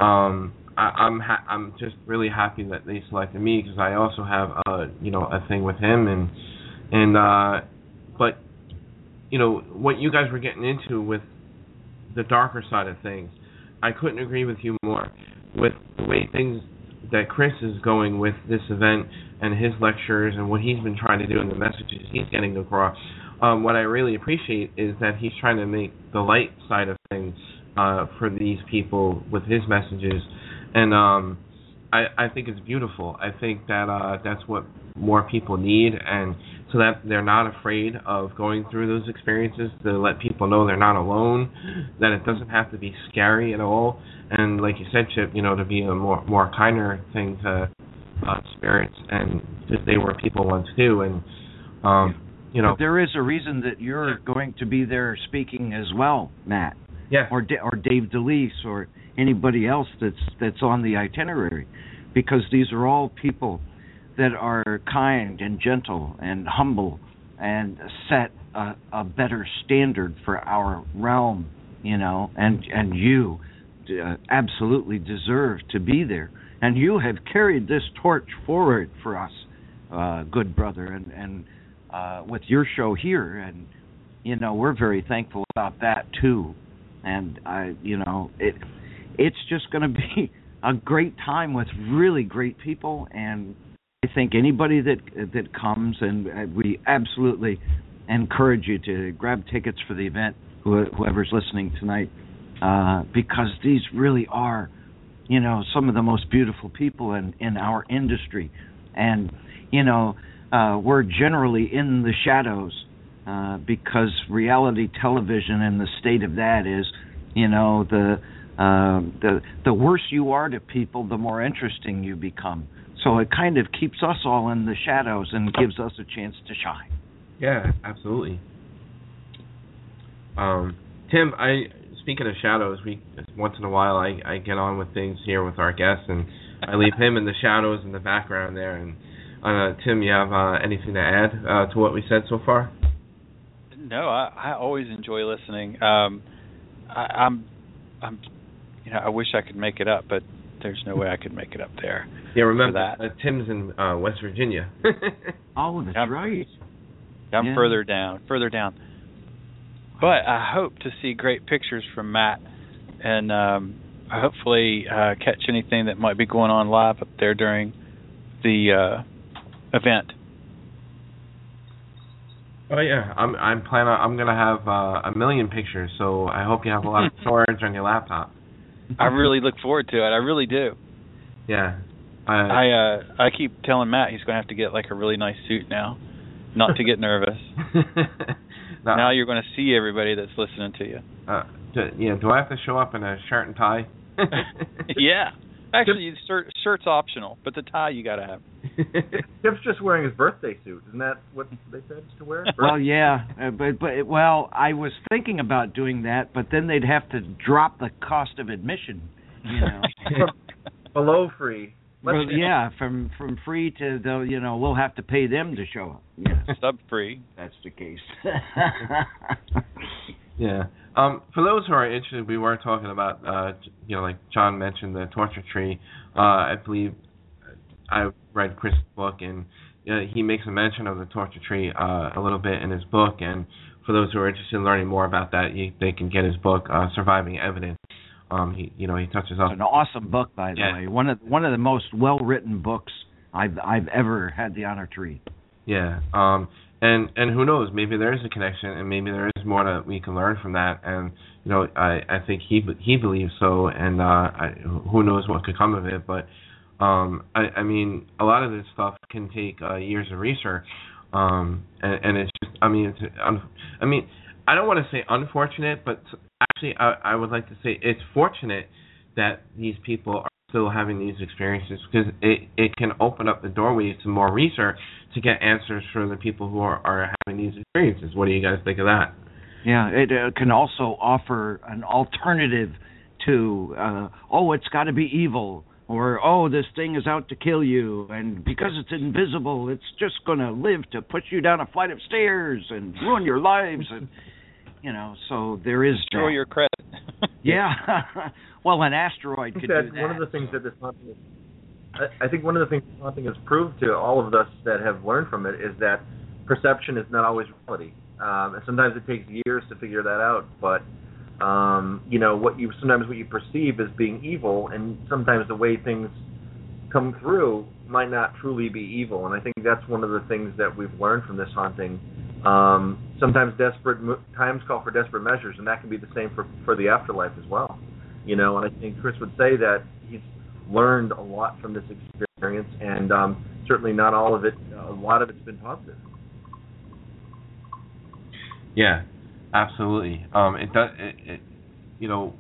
I'm just really happy that they selected me, because I also have a thing with him, and but what you guys were getting into with the darker side of things, I couldn't agree with you more. With the way things that Chris is going with this event and his lectures and what he's been trying to do and the messages he's getting across, what I really appreciate is that he's trying to make the light side of things for these people with his messages, and I think it's beautiful. I think that that's what more people need, and so that they're not afraid of going through those experiences, to let people know they're not alone, that it doesn't have to be scary at all, and like you said, Chip, to be a more kinder thing to spirits, and because they were people once too, and But there is a reason that you're going to be there speaking as well, Matt. Yeah. Or Dave DeLeese, or anybody else that's on the itinerary, because these are all people that are kind and gentle and humble and set a better standard for our realm, and you absolutely deserve to be there. And you have carried this torch forward for us, good brother, and with your show here, and we're very thankful about that too. And it's just going to be a great time with really great people, and I think anybody that comes, and we absolutely encourage you to grab tickets for the event, whoever's listening tonight, because these really are, some of the most beautiful people in our industry, and we're generally in the shadows, because reality television and the state of that is, the worse you are to people, the more interesting you become. So it kind of keeps us all in the shadows and gives us a chance to shine. Yeah, absolutely. Tim, speaking of shadows, once in a while I get on with things here with our guests, and I leave him in the shadows in the background there. And Tim, you have anything to add to what we said so far? No, I always enjoy listening. I wish I could make it up, but there's no way I could make it up there. Yeah, remember that. Tim's in West Virginia. Oh, that's right. I'm further down. But I hope to see great pictures from Matt, and hopefully catch anything that might be going on live up there during the event. Oh yeah, I'm planning. I'm gonna have 1 million pictures, so I hope you have a lot of storage on your laptop. I really look forward to it. I really do. Yeah. I keep telling Matt he's gonna have to get like a really nice suit now, not to get nervous. Now you're gonna see everybody that's listening to you. Do I have to show up in a shirt and tie? Yeah. Actually, shirt's optional, but the tie you got to have. Chip's just wearing his birthday suit. Isn't that what they said to wear? Well, yeah, but I was thinking about doing that, but then they'd have to drop the cost of admission. Below free. From free to we'll have to pay them to show up. Yeah. Sub free. That's the case. Yeah. For those who are interested, we were talking about, like John mentioned, the torture tree. I believe I read Chris' book, and he makes a mention of the torture tree a little bit in his book. And for those who are interested in learning more about that, they can get his book, Surviving Evidence. He touches on an awesome book, by the way. One of the most well-written books I've ever had the honor to read. Yeah. And who knows? Maybe there is a connection, and maybe there is more that we can learn from that. And I think he believes so, and who knows what could come of it. But I mean, a lot of this stuff can take years of research, and it's just I don't want to say unfortunate, but actually I would like to say it's fortunate that these people are still having these experiences, because it can open up the doorway to more research to get answers for the people who are having these experiences. What do you guys think of that? Yeah, it can also offer an alternative to, it's got to be evil, Or, oh, this thing is out to kill you, and because it's invisible, it's just going to live to push you down a flight of stairs and ruin your lives. And, you know, so there is destroy your credit. Yeah. Well, an asteroid could do that. One of the things that this haunting I think one of the things this haunting has proved to all of us that have learned from it is that perception is not always reality. And sometimes it takes years to figure that out, but you know, what you perceive as being evil, and sometimes the way things come through might not truly be evil. And I think that's one of the things that we've learned from this haunting. Sometimes desperate times call for desperate measures, and that can be the same for the afterlife as well. You know, and I think Chris would say that he's learned a lot from this experience, and certainly not all of it. A lot of it's been positive. Yeah, absolutely. It does. You know,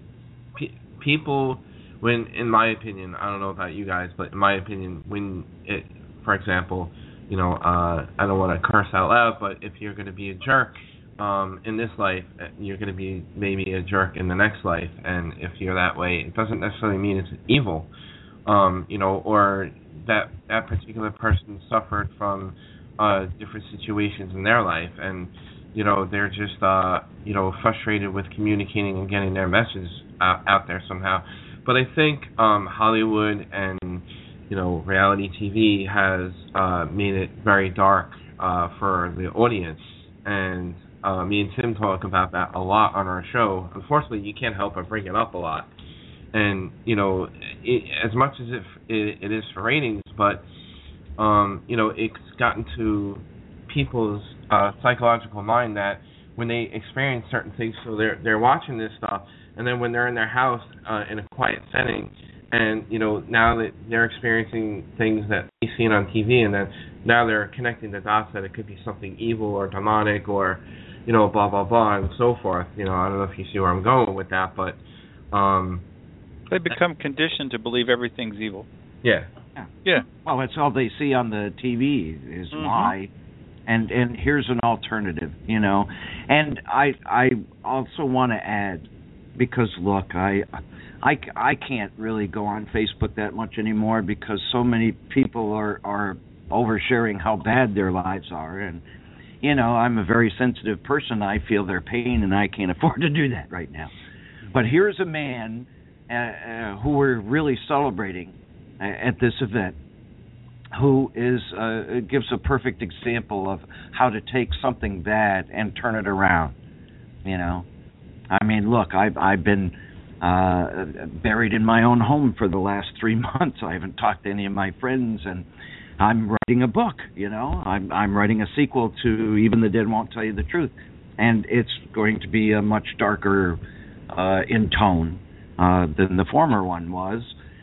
people, when, in my opinion, I don't know about you guys, but in my opinion, when it, for example, you know, I don't want to curse out loud, but if you're going to be a jerk in this life, you're going to be maybe a jerk in the next life, and if you're that way, it doesn't necessarily mean it's evil. You know, or that particular person suffered from different situations in their life, and you know, they're just, you know, frustrated with communicating and getting their message out there somehow. But I think Hollywood and, you know, reality TV has made it very dark for the audience. And me and Tim talk about that a lot on our show. Unfortunately, you can't help but bring it up a lot. And, you know, as much as it is for ratings, but, you know, it's gotten to people's psychological mind that when they experience certain things, so they're watching this stuff, and then when they're in their house in a quiet setting, and you know, now that they're experiencing things that they've seen on TV, and then now they're connecting the dots that it could be something evil or demonic or, you know, blah blah blah and so forth. You know, I don't know if you see where I'm going with that, but they become conditioned to believe everything's evil. Yeah. Yeah. Well, that's all they see on the TV is why. And here's an alternative, you know. And I also want to add, because look, I can't really go on Facebook that much anymore because so many people are oversharing how bad their lives are, and you know, I'm a very sensitive person. I feel their pain, and I can't afford to do that right now. But here's a man who we're really celebrating at this event, who is gives a perfect example of how to take something bad and turn it around. You know, I mean, look, I've been buried in my own home for the last 3 months. I haven't talked to any of my friends, and I'm writing a book. You know, I'm writing a sequel to Even the Dead Won't Tell You the Truth, and it's going to be a much darker in tone than the former one was.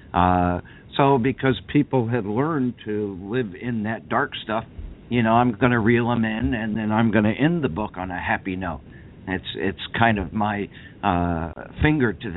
So because people have learned to live in that dark stuff, you know, I'm going to reel them in, and then I'm going to end the book on a happy note. It's kind of my finger to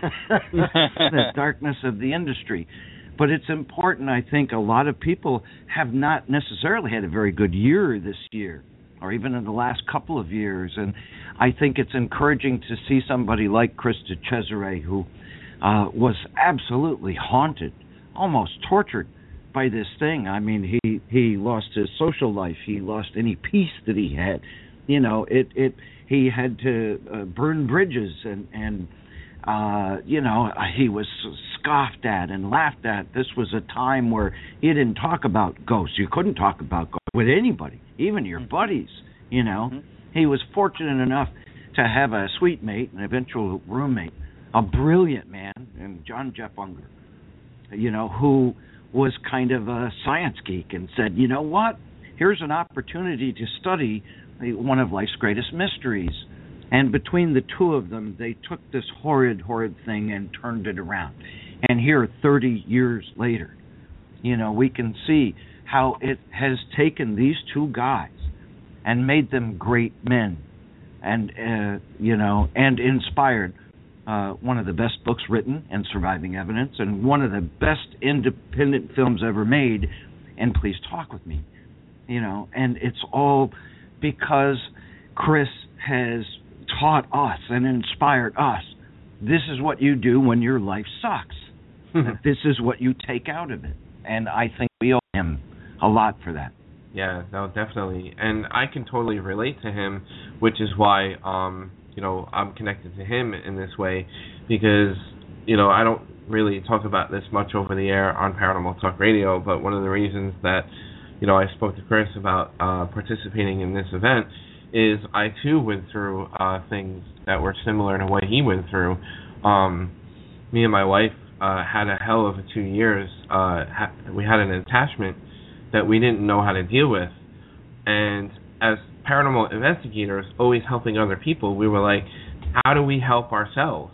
the darkness of the industry. But it's important, I think, a lot of people have not necessarily had a very good year this year, or even in the last couple of years. And I think it's encouraging to see somebody like Krista Cesare, who was absolutely haunted, almost tortured by this thing. I mean, he lost his social life. He lost any peace that he had. You know, he had to burn bridges, and you know, he was scoffed at and laughed at. This was a time where you didn't talk about ghosts. You couldn't talk about ghosts with anybody, even your buddies, you know. He was fortunate enough to have a suite mate, an eventual roommate, a brilliant man, and John Jeff Unger, you know, who was kind of a science geek and said, you know what, here's an opportunity to study one of life's greatest mysteries. And between the two of them, they took this horrid thing and turned it around. And here, 30 years later, you know, we can see how it has taken these two guys and made them great men, and you know, and inspired one of the best books written in surviving evidence, and one of the best independent films ever made, and Please Talk With Me. You know, and it's all because Chris has taught us and inspired us. This is what you do when your life sucks. This is what you take out of it. And I think we owe him a lot for that. Yeah, no, definitely. And I can totally relate to him, which is why, I'm connected to him in this way, because, I don't really talk about this much over the air on Paranormal Talk Radio, but one of the reasons that, I spoke to Chris about participating in this event is I, too, went through things that were similar to what he went through. Me and my wife had a hell of a 2 years. We had an attachment that we didn't know how to deal with. And as paranormal investigators, always helping other people, we were like, how do we help ourselves?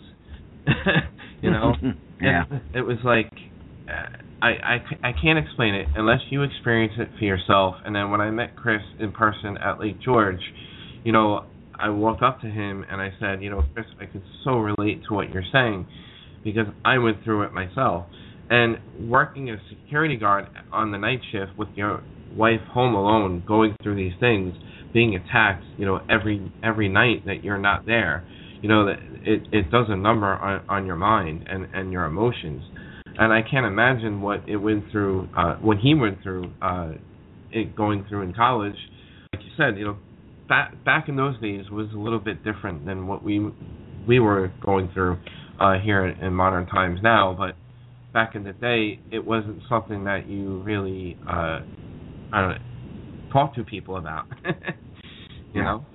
Yeah. It was like, I can't explain it unless you experience it for yourself. And then when I met Chris in person at Lake George, I walked up to him and I said, Chris, I could so relate to what you're saying because I went through it myself. And working as a security guard on the night shift with your wife home alone, going through these things, being attacked, every night that you're not there, that it does a number on your mind and your emotions. And I can't imagine what it went through, what he went through, going through in college. Like you said, back in those days was a little bit different than what we were going through here in modern times now. But back in the day, it wasn't something that you really, talk to people about. you know.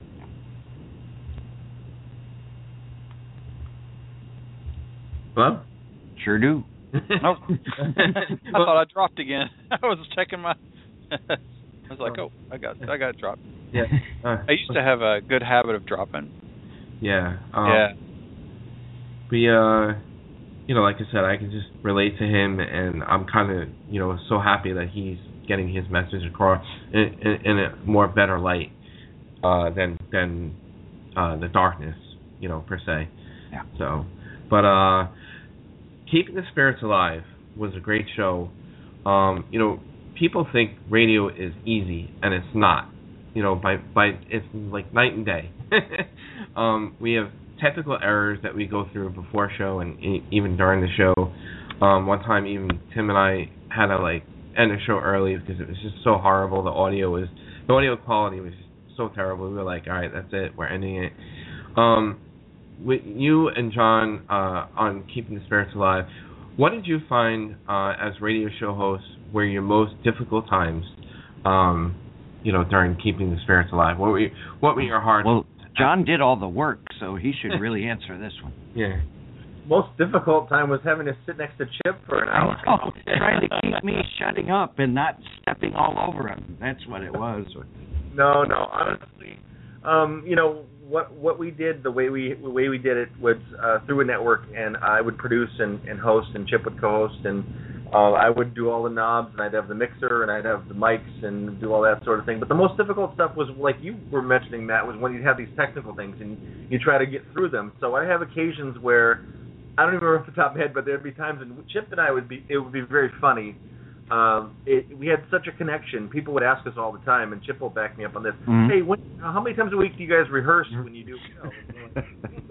Hello? Sure do. Nope. I thought I dropped again. I was checking my. I was like, oh, I got dropped. Yeah. I used to have a good habit of dropping. Yeah. Yeah. We, like I said, I can just relate to him, and I'm kind of, so happy that he's getting his message across in a more better light than the darkness, per se. Yeah. So, but Keeping the Spirits Alive was a great show. People think radio is easy, and it's not. It's like night and day. We have technical errors that we go through before show and even during the show. One time, even Tim and I had to end the show early because it was just so horrible. The audio quality was just so terrible. We were like, all right, that's it. We're ending it. With you and John on Keeping the Spirits Alive, what did you find as radio show hosts were your most difficult times, during Keeping the Spirits Alive? What were your hard? Well, John did all the work, so he should really answer this one. Yeah. Most difficult time was having to sit next to Chip for an hour. Trying to keep me shutting up and not stepping all over him. That's what it was. No, honestly, what we did, the way we did it was through a network, and I would produce and host, and Chip would co-host, and I would do all the knobs, and I'd have the mixer, and I'd have the mics, and do all that sort of thing. But the most difficult stuff was, like you were mentioning, Matt, was when you'd have these technical things, and you try to get through them. So I have occasions where, I don't even remember off the top of my head, but there'd be times when Chip and I it would be very funny. We had such a connection. People would ask us all the time, and Chip will back me up on this. Mm-hmm. Hey, how many times a week do you guys rehearse when you do shows?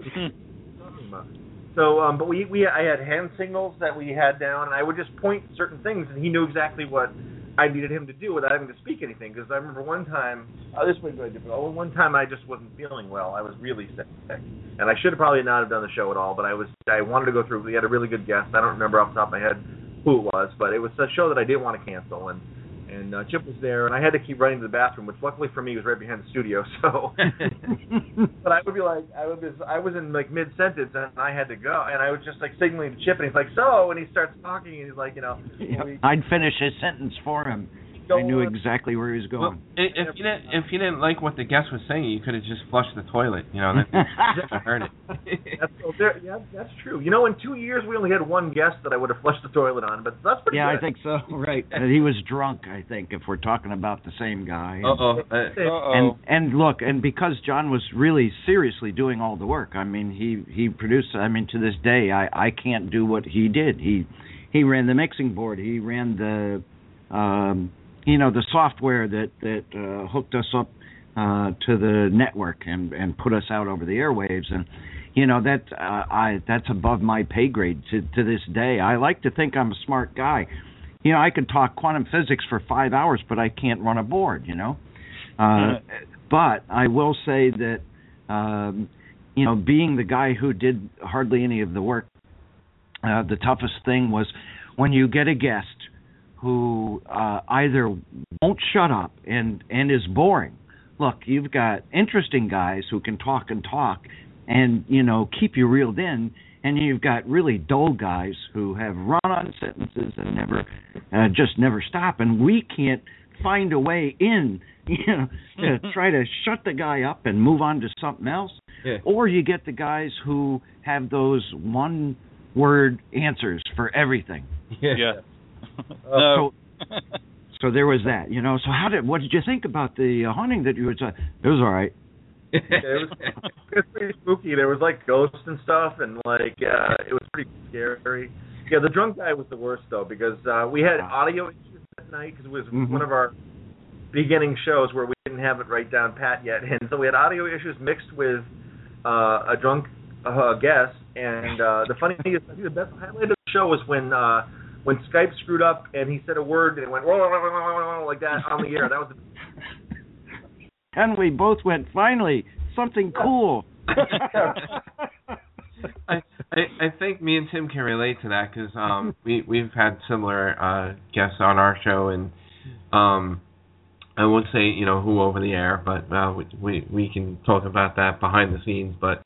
So, but I had hand signals that we had down, and I would just point certain things, and he knew exactly what I needed him to do without having to speak anything. Because I remember one time, this was really difficult. One time I just wasn't feeling well. I was really sick, and I should have probably not have done the show at all. But I wanted to go through. We had a really good guest. I don't remember off the top of my head who it was, but it was a show that I didn't want to cancel, and Chip was there, and I had to keep running to the bathroom, which luckily for me was right behind the studio. So, but I would be like, I was in mid sentence, and I had to go, and I was just signaling to Chip, and he's like, so, and he starts talking, and he's like, I'd finish his sentence for him. I knew exactly where he was going. Well, if you didn't like what the guest was saying, you could have just flushed the toilet. That heard it. That's true. In 2 years we only had one guest that I would have flushed the toilet on, but that's pretty good. Yeah, I think so. Right. He was drunk, I think, if we're talking about the same guy. And look, and because John was really seriously doing all the work, I mean, he produced. I mean, to this day, I can't do what he did. He ran the mixing board. He ran the the software that hooked us up to the network and put us out over the airwaves. And, that's above my pay grade to this day. I like to think I'm a smart guy. I could talk quantum physics for 5 hours, but I can't run a board. But I will say that being the guy who did hardly any of the work, the toughest thing was when you get a guest who either won't shut up and is boring. Look, you've got interesting guys who can talk and keep you reeled in, and you've got really dull guys who have run-on sentences and never stop, and we can't find a way in, to try to shut the guy up and move on to something else. Yeah. Or you get the guys who have those one-word answers for everything. Yeah. No. So there was that, So what did you think about the haunting that you were? It was all right. It was pretty spooky. There was ghosts and stuff, and it was pretty scary. Yeah, the drunk guy was the worst though, because we had audio issues that night because it was one of our beginning shows where we didn't have it right down pat yet, and so we had audio issues mixed with a drunk guest. And the funny thing is, I think the best highlight of the show was when Skype screwed up and he said a word and it went like that on the air. That was. And we both went, finally, something cool. I think me and Tim can relate to that because we've had similar guests on our show, and I won't say who over the air, but we can talk about that behind the scenes. But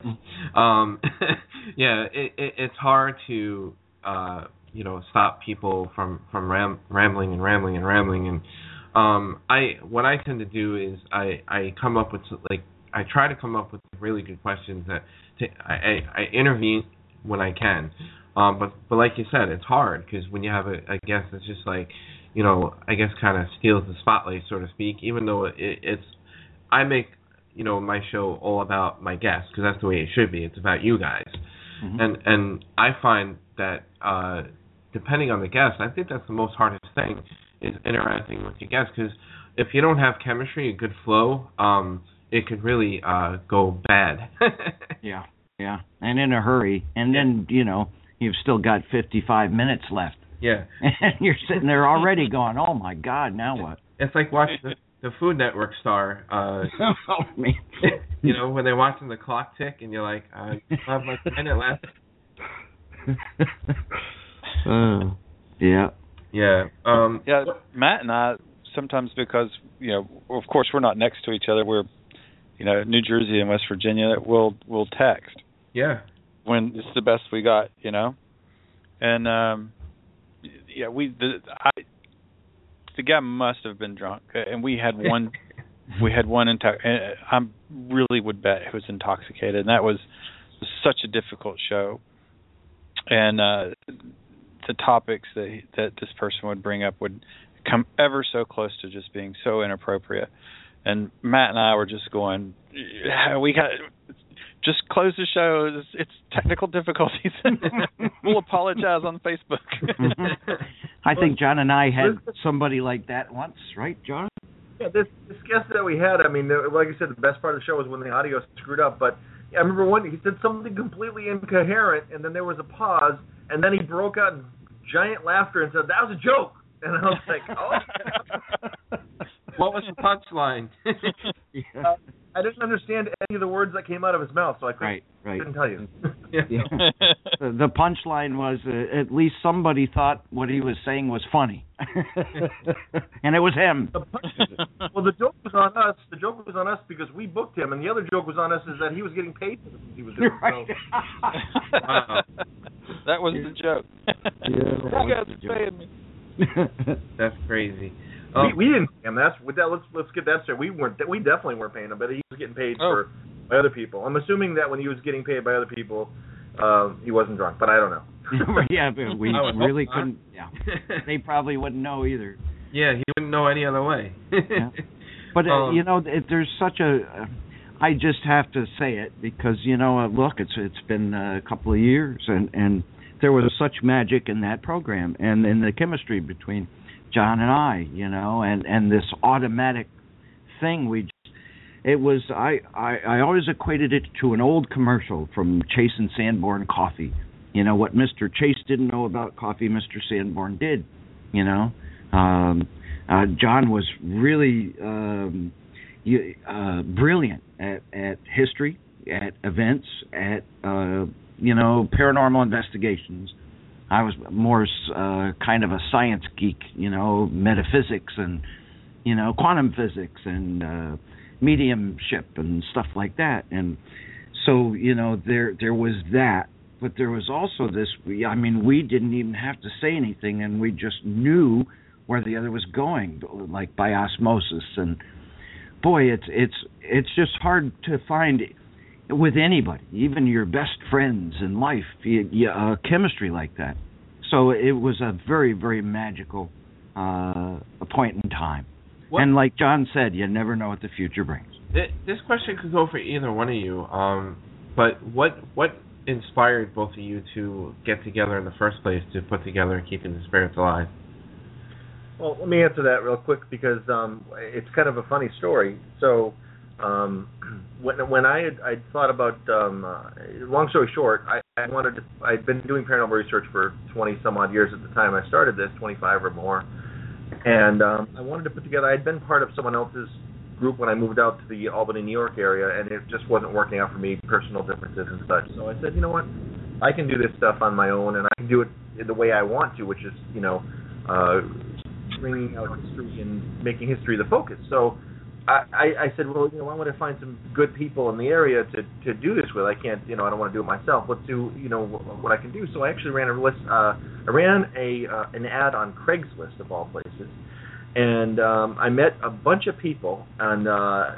it's hard to stop people from rambling. And what I tend to do is I come up with I try to come up with really good questions that I intervene when I can. But like you said, it's hard because when you have a guest that's just I guess kind of steals the spotlight, so to speak. Even though it's I make my show all about my guests because that's the way it should be. It's about you guys, and I find that depending on the guest, I think that's the most hardest thing is interacting with your guests, because if you don't have chemistry, a good flow, it could really go bad. Yeah, and in a hurry, and then you've still got 55 minutes left. Yeah, and you're sitting there already going, "Oh my God, now what?" It's like watching the Food Network star. When they're watching the clock tick, and you're like, "I have my minute left." Yeah. Yeah, Matt and I sometimes, because of course we're not next to each other. We're New Jersey and West Virginia. We'll text. Yeah. When it's the best we got, and the guy must have been drunk, and we had one. I really would bet he was intoxicated, and that was such a difficult show. And the topics that this person would bring up would come ever so close to just being so inappropriate. And Matt and I were just going, we got just close the show. It's technical difficulties. We'll apologize on Facebook. I think John and I had somebody like that once, right, John? Yeah, this guest that we had, I mean, like I said, the best part of the show was when the audio screwed up. But I remember he said something completely incoherent, and then there was a pause, and then he broke out in giant laughter and said, "That was a joke." And I was like, "Oh." What was the punchline? I didn't understand any of the words that came out of his mouth, so I couldn't tell you. The punchline was at least somebody thought what he was saying was funny, and it was him. Well, the joke was on us. The joke was on us because we booked him, and the other joke was on us is that he was getting paid for the things he was doing. Right. So. Wow. That was the joke. You guys are paying me. That's crazy. We didn't pay him. Let's get that straight. We definitely weren't paying him, but he was getting paid by other people. I'm assuming that when he was getting paid by other people, he wasn't drunk, but I don't know. Yeah, but we really couldn't. Yeah, they probably wouldn't know either. Yeah, he wouldn't know any other way. Yeah. But there's such a. I just have to say it because look, it's been a couple of years, and there was such magic in that program and in the chemistry between John and I, and this automatic thing it was I always equated it to an old commercial from Chase and Sanborn Coffee. You know, what Mr. Chase didn't know about coffee, Mr. Sanborn did. You know, John was really brilliant at history, at events, at paranormal investigations. I was more kind of a science geek, you know, metaphysics and, you know, quantum physics and mediumship and stuff like that. And so, you know, there was that, but there was also this. I mean, we didn't even have to say anything, and we just knew where the other was going, like by osmosis. And boy, it's just hard to find with anybody, even your best friends in life, chemistry like that. So it was a very, very magical point in time. What? And like John said, you never know what the future brings. This question could go for either one of you, but what inspired both of you to get together in the first place to put together Keeping the Spirits Alive? Well, let me answer that real quick because it's kind of a funny story. So when I'd thought about, long story short, I'd been doing paranormal research for 20 some odd years at the time I started this, 25 or more, and I wanted to put together. I'd been part of someone else's group when I moved out to the Albany, New York area, and it just wasn't working out for me, personal differences and such. So I said, you know what, I can do this stuff on my own, and I can do it the way I want to, which is, you know, bringing out history and making history the focus. So I said, well, you know, I want to find some good people in the area to do this with. I can't, you know, I don't want to do it myself. Let's do, you know, what I can do. So I actually ran a list. I ran an ad on Craigslist of all places, and I met a bunch of people, and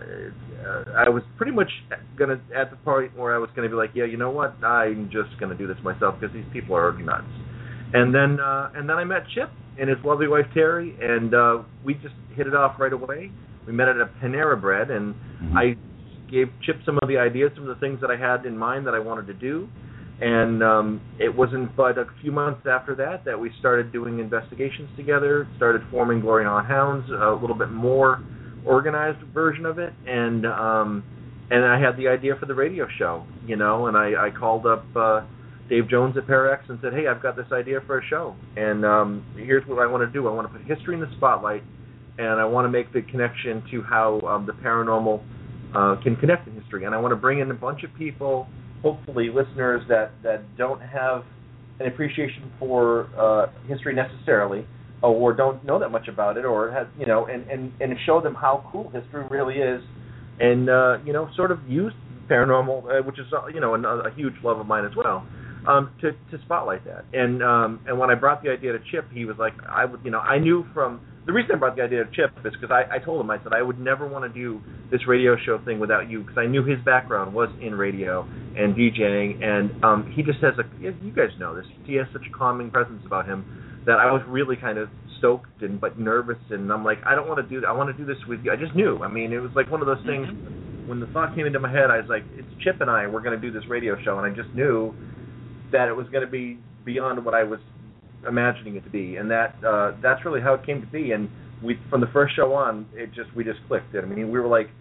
I was pretty much gonna at the point where I was gonna be like, yeah, you know what, I'm just gonna do this myself because these people are nuts. And then I met Chip and his lovely wife Terry, and we just hit it off right away. We met at a Panera Bread, and I gave Chip some of the ideas, some of the things that I had in mind that I wanted to do. And it wasn't but a few months after that we started doing investigations together, started forming Glory Hunt Hounds, a little bit more organized version of it, and I had the idea for the radio show, you know, and I called up Dave Jones at Parax and said, hey, I've got this idea for a show, and here's what I want to do. I want to put history in the spotlight, and I want to make the connection to how the paranormal can connect in history, and I want to bring in a bunch of people, hopefully listeners that don't have an appreciation for history necessarily, or don't know that much about it, or have, you know, and show them how cool history really is, and you know, sort of use paranormal, which is you know a huge love of mine as well, to spotlight that. And when I brought the idea to Chip, he was like, I knew from the reason I brought the idea to Chip is because I told him, I said I would never want to do this radio show thing without you, because I knew his background was in radio and DJing, and he just has you guys know this, he has such a calming presence about him that I was really kind of stoked but nervous, and I'm like, I don't want to do that. I want to do this with you. I just knew. I mean, it was like one of those things. When the thought came into my head, I was like, it's Chip and I. We're going to do this radio show, and I just knew that it was going to be beyond what I was imagining it to be, and that's really how it came to be. And we, from the first show on, we just clicked. I mean, we were like,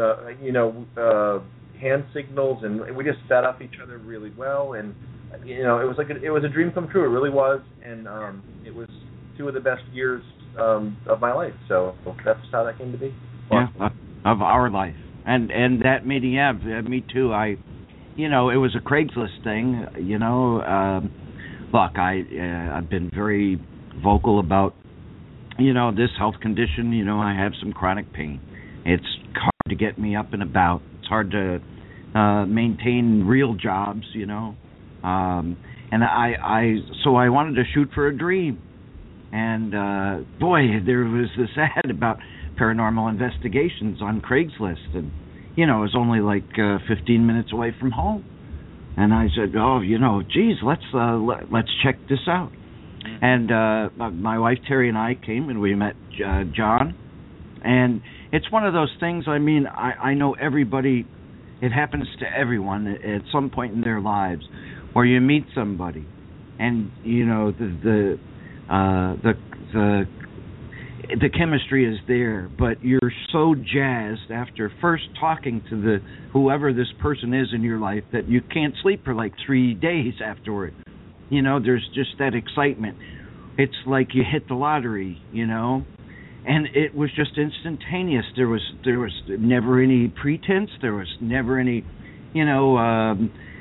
hand signals, and we just fed off each other really well, and you know, it was a dream come true. It really was, and it was 2 of the best years of my life. So that's how that came to be. Yeah, of our life, and that meeting. Yeah, me too. You know, it was a Craigslist thing. You know, look, I've been very vocal about, you know, this health condition. You know, I have some chronic pain. It's hard to get me up and about. It's hard to maintain real jobs. You know. And so I wanted to shoot for a dream, and boy, there was this ad about paranormal investigations on Craigslist, and you know, it was only like 15 minutes away from home, and I said, oh, you know, geez, let's check this out. And my wife Terry and I came, and we met John, and it's one of those things. I mean, I know everybody. It happens to everyone at some point in their lives, where you meet somebody, and you know the chemistry is there, but you're so jazzed after first talking to whoever this person is in your life that you can't sleep for like 3 days afterward. You know, there's just that excitement. It's like you hit the lottery, you know. And it was just instantaneous. There was never any pretense. There was never any, you know,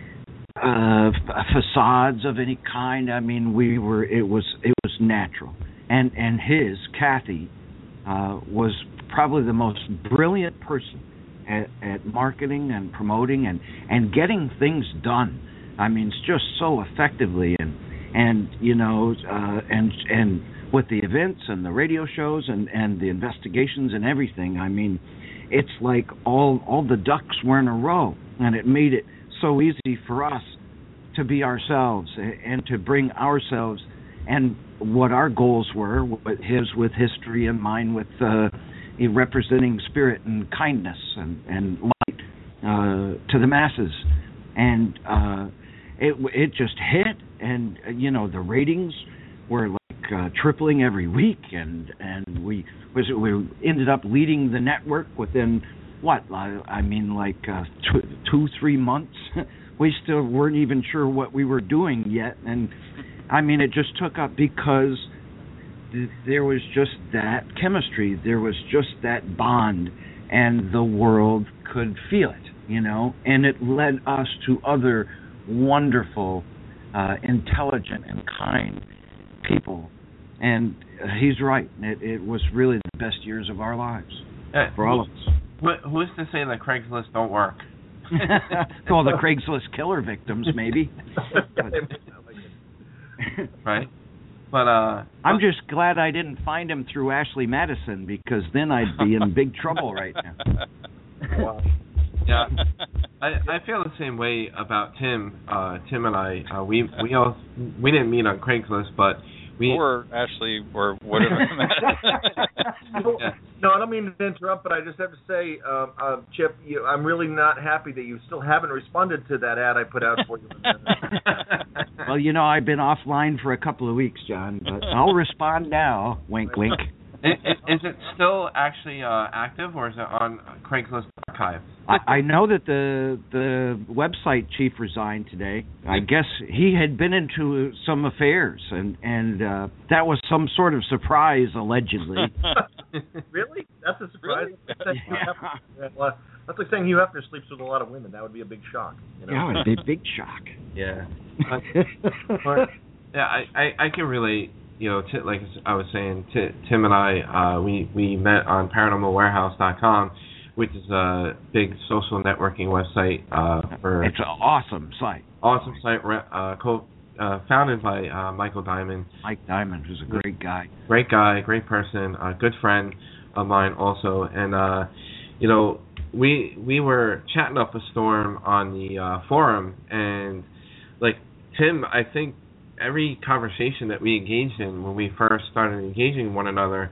facades of any kind. I mean, it was natural. And Kathy, was probably the most brilliant person at marketing and promoting and getting things done. I mean, it's just so effectively and you know, and with the events and the radio shows and the investigations and everything. I mean, it's like all the ducks were in a row, and it made it so easy for us to be ourselves and to bring ourselves and what our goals were, with history and mine with representing spirit and kindness and light to the masses. And it just hit, and you know, the ratings were like tripling every week, and we ended up leading the network within what, I mean, like 2-3 months. We still weren't even sure what we were doing yet, and I mean, it just took up because there was just that chemistry, there was just that bond, and the world could feel it, you know, and it led us to other wonderful, intelligent and kind people. And he's right. It was really the best years of our lives for all of us. Who's to say that Craigslist don't work? Well, the Craigslist killer victims, maybe. Right. But I'm just glad I didn't find him through Ashley Madison, because then I'd be in big trouble right now. Wow. Yeah, I feel the same way about Tim. Tim and I, we didn't meet on Craigslist, but or Ashley, or whatever. Yeah. No, I don't mean to interrupt, but I just have to say, Chip, I'm really not happy that you still haven't responded to that ad I put out for you. Well, you know, I've been offline for a couple of weeks, John, but I'll respond now. Wink, wink. Is it still actually active, or is it on Craigslist archive? I know that the website chief resigned today. I guess he had been into some affairs, and that was some sort of surprise, allegedly. Really? That's a surprise? Really? Yeah. Well, that's like saying Hugh Hefner sleeps with a lot of women. That would be a big shock. You know? Yeah, it would be a big shock. Yeah. Yeah, I can relate. You know, like I was saying, Tim and I, we met on ParanormalWarehouse.com, which is a big social networking website. It's an awesome site. Awesome site, founded by Michael Diamond. Mike Diamond, who's a great guy. Great guy, great person, a good friend of mine also. And, you know, we were chatting up a storm on the forum, and, like, Tim, I think, every conversation that we engaged in when we first started engaging one another,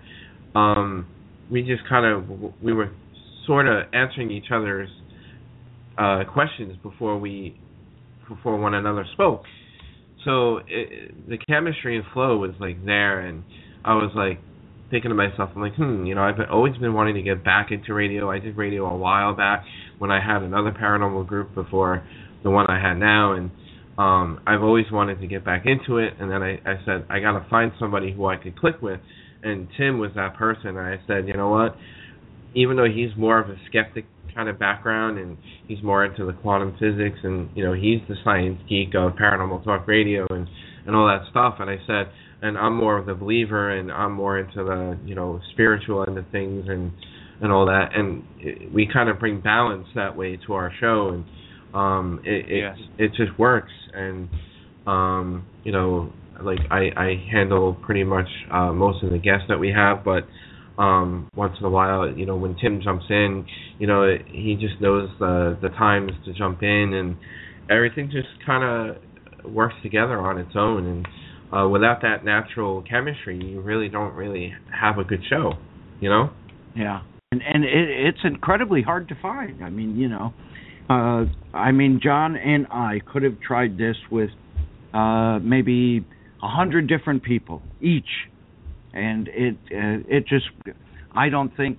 we were sort of answering each other's questions before one another spoke. So the chemistry and flow was like there, and I was like thinking to myself, I'm like, you know, I've always been wanting to get back into radio. I did radio a while back when I had another paranormal group before the one I had now, and I've always wanted to get back into it, and then I said, I got to find somebody who I could click with, and Tim was that person, and I said, you know what, even though he's more of a skeptic kind of background, and he's more into the quantum physics, and, you know, he's the science geek of Paranormal Talk Radio and all that stuff, and I said, and I'm more of the believer, and I'm more into the, you know, spiritual end of things and all that, and we kind of bring balance that way to our show, and it just works. And you know, like I handle pretty much most of the guests that we have, but once in a while, you know, when Tim jumps in, you know, he just knows the times to jump in, and everything just kind of works together on its own. And without that natural chemistry, you really don't really have a good show, you know? Yeah, and it's incredibly hard to find. I mean, you know, I mean, John and I could have tried this with maybe 100 different people each, and it just, I don't think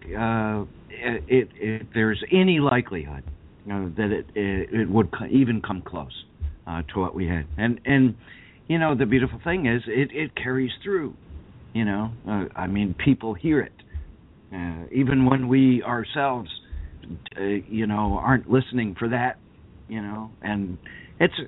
there's any likelihood that it would even come close to what we had. And you know, the beautiful thing is it carries through. You know, I mean, people hear it, even when we ourselves, you know, aren't listening for that. You know, and it's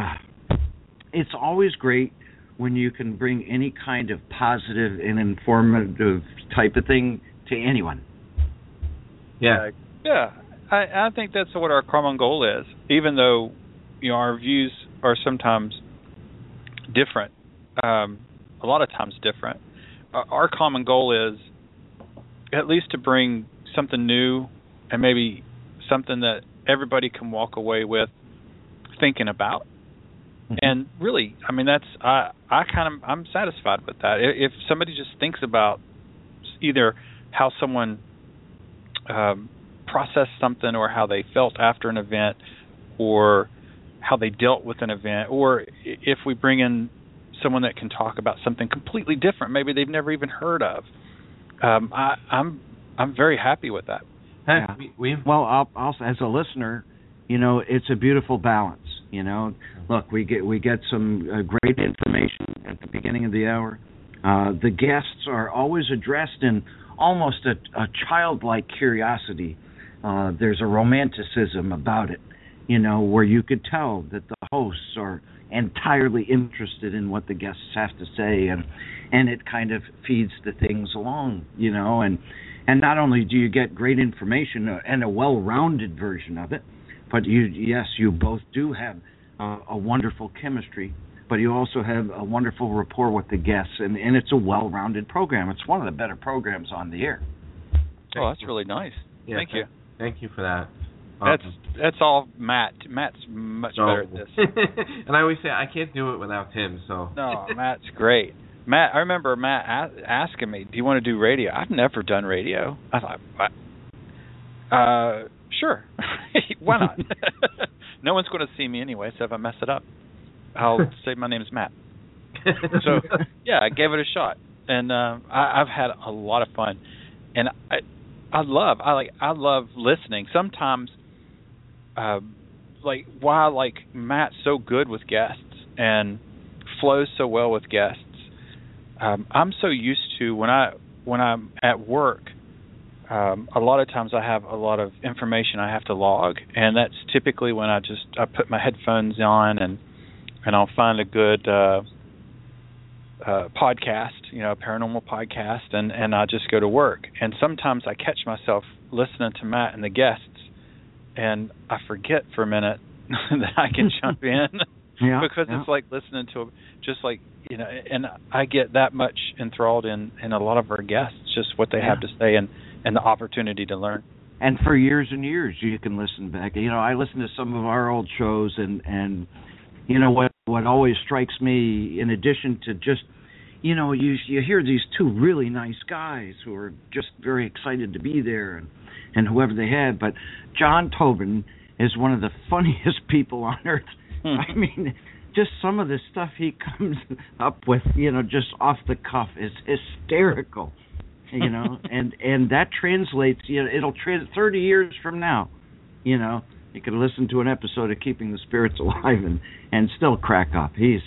always great when you can bring any kind of positive and informative type of thing to anyone. Yeah. Yeah. I think that's what our common goal is, even though, you know, our views are sometimes different, a lot of times different. Our common goal is at least to bring something new and maybe something that everybody can walk away with thinking about. Mm-hmm. And really, I mean, I'm satisfied with that. If somebody just thinks about either how someone processed something, or how they felt after an event, or how they dealt with an event, or if we bring in someone that can talk about something completely different, maybe they've never even heard of, I'm very happy with that. Yeah. Well, I'll, as a listener, you know, it's a beautiful balance. You know, look, we get some great information at the beginning of the hour. The guests are always addressed in almost a childlike curiosity. There's a romanticism about it, you know, where you could tell that the hosts are entirely interested in what the guests have to say, and it kind of feeds the things along, you know, and not only do you get great information and a well-rounded version of it, but you both do have a wonderful chemistry, but you also have a wonderful rapport with the guests, and it's a well-rounded program. It's one of the better programs on the air. Oh, that's really nice. Yeah, Thank you. Thank you for that. That's all Matt. Matt's much better at this. And I always say I can't do it without him. So no, Matt's great. Matt, I remember Matt asking me, "Do you want to do radio?" I've never done radio. I thought, sure, why not? No one's going to see me anyway, so if I mess it up, I'll say my name's Matt. So yeah, I gave it a shot, and I've had a lot of fun, and I love listening. Sometimes, why Matt's so good with guests and flows so well with guests. I'm so used to when I'm at work. A lot of times I have a lot of information I have to log, and that's typically when I put my headphones on and I'll find a good podcast, you know, a paranormal podcast, and I just go to work. And sometimes I catch myself listening to Matt and the guests, and I forget for a minute that I can jump in because it's like listening to just like, you know, and I get that much enthralled in a lot of our guests, just what they have to say and the opportunity to learn. And for years and years, you can listen back. You know, I listen to some of our old shows, and you know what always strikes me, in addition to just, you know, you hear these two really nice guys who are just very excited to be there, and whoever they had, but John Tobin is one of the funniest people on earth. I mean, just some of the stuff he comes up with, you know, just off the cuff is hysterical. You know, and that translates, you know, it'll 30 years from now, you know, you could listen to an episode of Keeping the Spirits Alive and still crack up. He's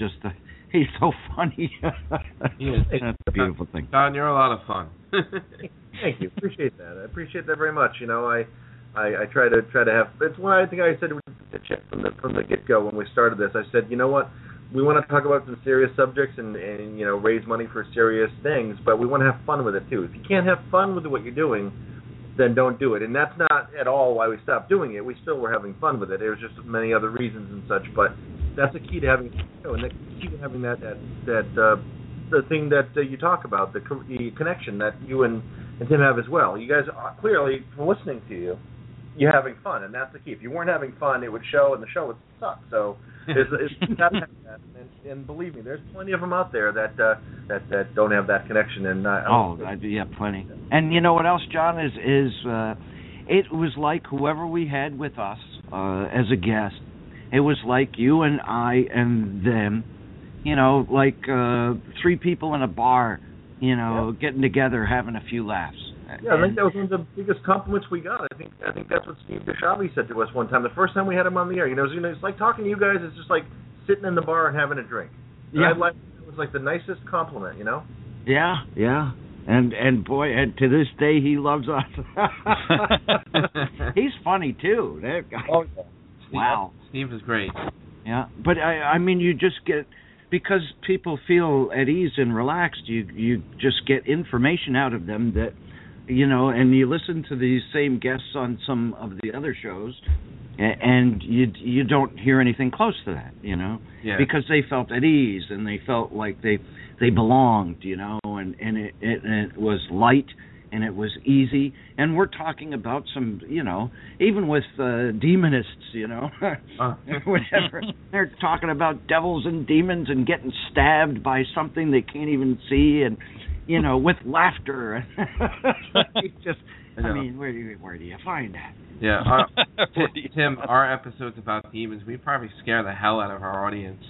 so funny. That's a beautiful thing. Don, you're a lot of fun. Thank you. Appreciate that. I appreciate that very much. You know, I try to have. It's what I think I said to Chip from the get go when we started this. I said, you know what, we want to talk about some serious subjects and you know, raise money for serious things, but we want to have fun with it too. If you can't have fun with what you're doing, then don't do it. And that's not at all why we stopped doing it. We still were having fun with it. There was just many other reasons and such, but that's the key to having a show, and the key to having that the thing that you talk about, the connection that you and Tim have as well. You guys are clearly, from listening to you, you're having fun, and that's the key. If you weren't having fun, it would show, and the show would suck. So it's got to have that. And believe me, there's plenty of them out there that don't have that connection. And plenty. And you know what else, John, is it was like whoever we had with us as a guest. It was like you and I and them, you know, like three people in a bar, getting together, having a few laughs. Yeah, I think that was one of the biggest compliments we got. I think that's what Steve Bishabi said to us one time. The first time we had him on the air, it's like talking to you guys. It's just like sitting in the bar and having a drink. Yeah, it was like the nicest compliment, Yeah. And boy, and to this day, he loves us. He's funny too. That guy. Oh, wow. Steve is great. Yeah, but I mean, you just get, because people feel at ease and relaxed. You just get information out of them that, and you listen to these same guests on some of the other shows, and you don't hear anything close to that, yeah. Because they felt at ease and they felt like they belonged, and it was light and it was easy. And we're talking about some, even with demonists, whatever, they're talking about devils and demons and getting stabbed by something they can't even see, and with laughter. I mean, where do you find that? Yeah, Tim, our episodes about demons, we probably scare the hell out of our audience.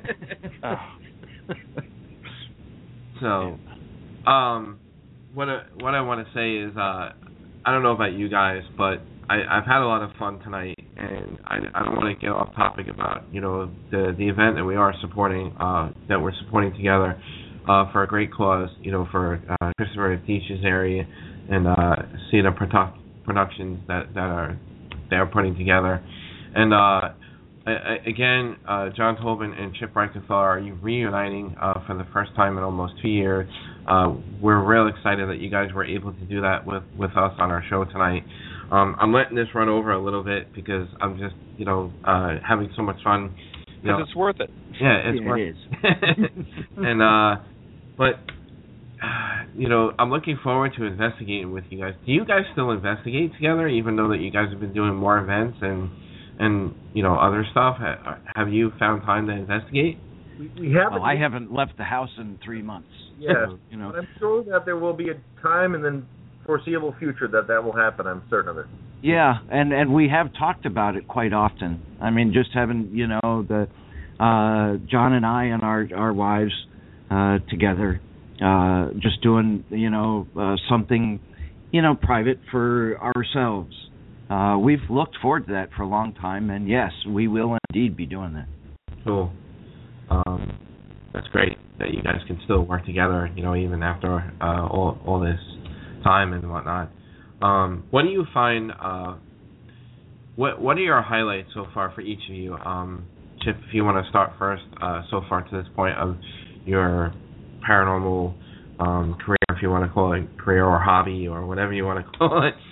So, what I want to say is, I don't know about you guys, but I've had a lot of fun tonight, and I don't want to get off topic about the event that we are supporting, that we're supporting together for a great cause, for Christopher Deitch's area and Cedar Productions that they're putting together, and again, John Tobin and Chip Reichenthal are reuniting for the first time in almost 2 years. We're real excited that you guys were able to do that with us on our show tonight. I'm letting this run over a little bit because I'm just having so much fun. Because it's worth it. Yeah, it's worth it. And but I'm looking forward to investigating with you guys. Do you guys still investigate together, even though that you guys have been doing more events and other stuff? Have you found time to investigate? We haven't. Well, I haven't left the house in 3 months. Yeah, so, but I'm sure that there will be a time in the foreseeable future that will happen. I'm certain of it. Yeah, and we have talked about it quite often. I mean, just having the John and I and our wives together, just doing something private for ourselves. We've looked forward to that for a long time, and yes, we will indeed be doing that. Cool. That's great that you guys can still work together, even after all this time and whatnot. What do you find? What are your highlights so far for each of you? Chip, if you want to start first, so far to this point of your paranormal career, if you want to call it career or hobby or whatever you want to call it.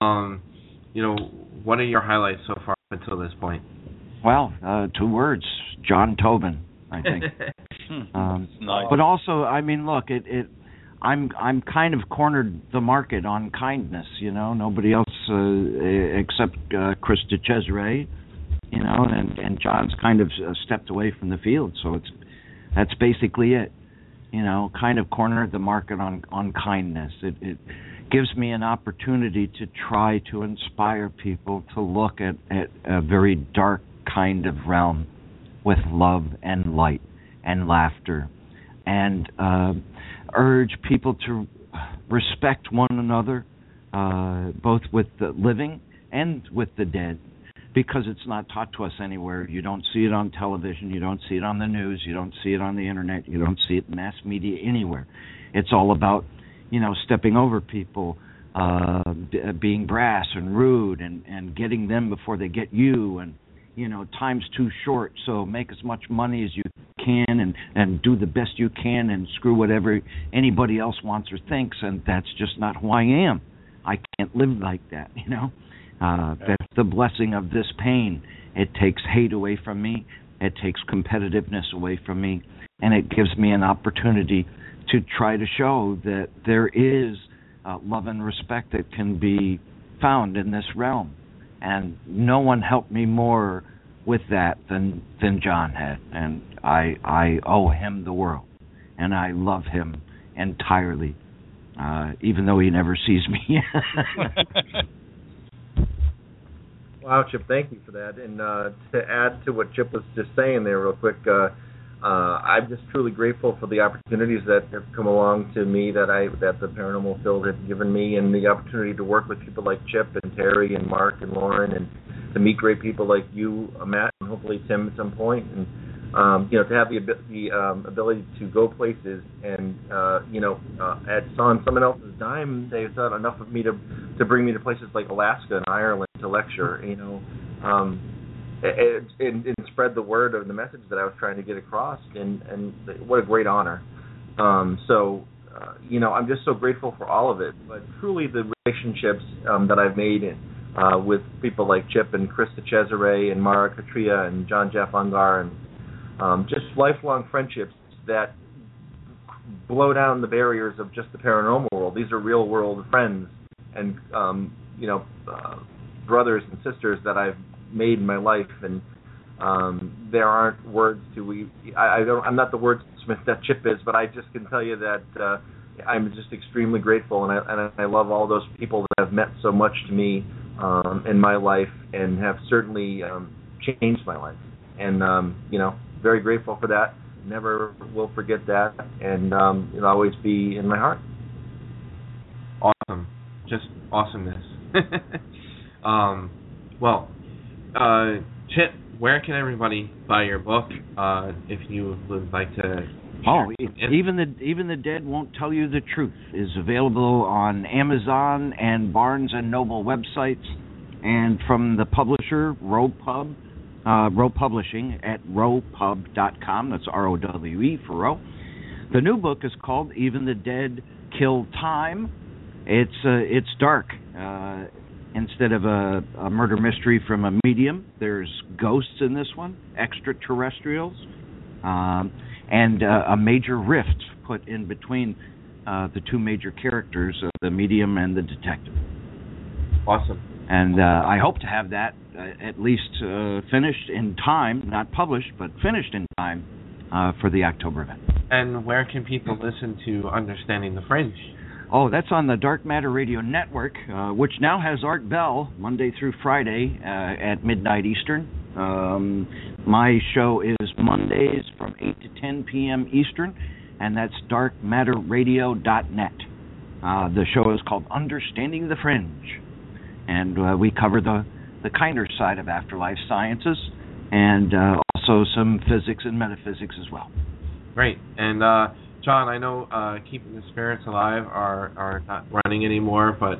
What are your highlights so far up until this point? Well, 2 words: John Tobin, I think. Nice. But also, I mean, look, I'm kind of cornered the market on kindness. Nobody else except Chris DeCesare, and John's kind of stepped away from the field, so that's basically it. Kind of cornered the market on kindness. It gives me an opportunity to try to inspire people to look at a very dark kind of realm with love and light and laughter, and urge people to respect one another, both with the living and with the dead, because it's not taught to us anywhere. You don't see it on television, you don't see it on the news, you don't see it on the internet, you don't see it in mass media anywhere. It's all about stepping over people, being brass and rude, and getting them before they get you, and time's too short, so make as much money as you can and do the best you can and screw whatever anybody else wants or thinks, and that's just not who I am. I can't live like that, That's the blessing of this pain. It takes hate away from me, it takes competitiveness away from me, and it gives me an opportunity to try to show that there is love and respect that can be found in this realm. And no one helped me more with that than John had. And I owe him the world. And I love him entirely, even though he never sees me. Wow, Chip, thank you for that. And to add to what Chip was just saying there real quick, I'm just truly grateful for the opportunities that have come along to me that the paranormal field has given me, and the opportunity to work with people like Chip and Terry and Mark and Lauren, and to meet great people like you, Matt, and hopefully Tim at some point, and to have the ability to go places and on someone else's dime, they thought enough of me to bring me to places like Alaska and Ireland to lecture, and spread the word of the message that I was trying to get across, and what a great honor. I'm just so grateful for all of it, but truly the relationships that I've made with people like Chip and Krista Cesare and Mara Katria and John Jeff Ungar, and just lifelong friendships that blow down the barriers of just the paranormal world. These are real world friends and brothers and sisters that I've made in my life, and there aren't words I'm not the wordsmith that Chip is, but I just can tell you that I'm just extremely grateful, and I love all those people that have meant so much to me in my life and have certainly changed my life, and very grateful for that. Never will forget that, and it'll always be in my heart. Awesome, just awesomeness. Chip, where can everybody buy your book if you would like to? Even the Dead Won't Tell You the Truth is available on Amazon and Barnes and Noble websites, and from the publisher RoWPub, Row Publishing at rowpub.com. That's ROWE for Row. The new book is called Even the Dead Kill Time. It's dark. Instead of a murder mystery from a medium, there's ghosts in this one, extraterrestrials, and a major rift put in between the two major characters, the medium and the detective. Awesome. And I hope to have that at least finished in time, not published, but finished in time for the October event. And where can people listen to Understanding the Fringe? Oh, that's on the Dark Matter Radio Network, which now has Art Bell Monday through Friday at midnight Eastern. My show is Mondays from 8 to 10 p.m. Eastern, and that's darkmatterradio.net. The show is called Understanding the Fringe, and we cover the kinder side of afterlife sciences, and also some physics and metaphysics as well. Great. And John, I know Keeping the Spirits Alive are not running anymore, but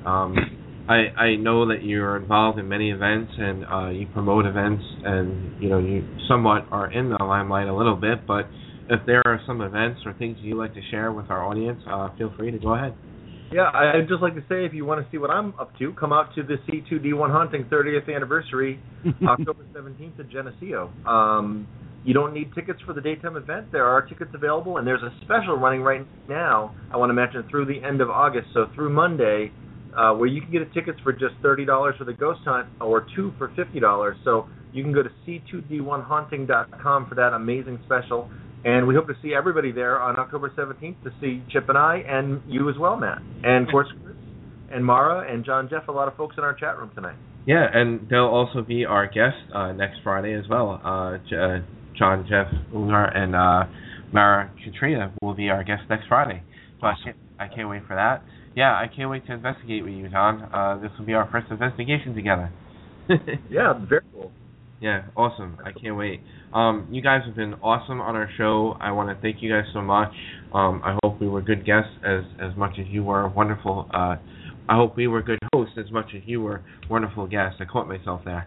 I know that you're involved in many events, and you promote events, and you somewhat are in the limelight a little bit, but if there are some events or things you'd like to share with our audience, feel free to go ahead. Yeah, I'd just like to say, if you want to see what I'm up to, come out to the C2D1 Hunting 30th anniversary, October 17th at Geneseo. You don't need tickets for the daytime event. There are tickets available, and there's a special running right now, I want to mention, through the end of August, so through Monday, where you can get tickets for just $30 for the ghost hunt, or 2 for $50. So you can go to c2d1haunting.com for that amazing special. And we hope to see everybody there on October 17th to see Chip and I, and you as well, Matt. And, of course, Chris and Mara and John Jeff, a lot of folks in our chat room tonight. Yeah, and they'll also be our guests next Friday as well. John Jeff Ungar and Mara Katria will be our guests next Friday. So awesome. I can't wait for that. Yeah, I can't wait to investigate with you, John. This will be our first investigation together. Yeah, very cool. Yeah, awesome. I can't wait. You guys have been awesome on our show. I want to thank you guys so much. I hope we were good guests as much as you were wonderful. I hope we were good hosts as much as you were wonderful guests. I caught myself there.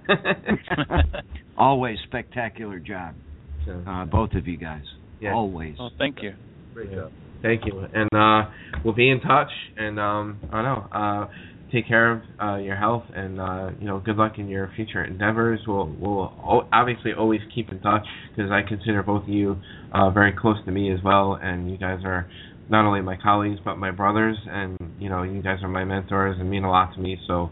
Always spectacular job. So, both of you guys. Yeah. Always. Oh, thank you. Great job. Thank you. And we'll be in touch. And take care of your health, and good luck in your future endeavors. We'll obviously always keep in touch, because I consider both of you very close to me as well, and you guys are not only my colleagues but my brothers, and you guys are my mentors and mean a lot to me. So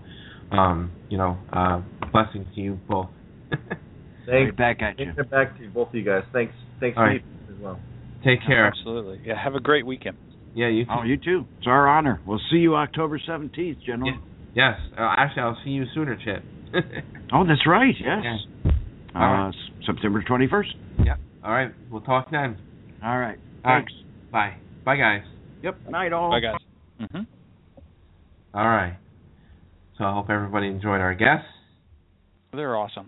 blessings to you both. Thanks. Right back at you. Thanks back to both of you guys. Thanks All for right. you as well. Take care. Absolutely. Yeah. Have a great weekend. Yeah, you too. Oh, you too. It's our honor. We'll see you October 17th, General. Yes. Actually, I'll see you sooner, Chip. Oh, that's right. Yes. Yeah. September 21st. Yeah. All right. We'll talk then. All right. Thanks. Bye. Bye, guys. Yep. Night all. Bye, guys. Mm-hmm. All right. So I hope everybody enjoyed our guests. They're awesome.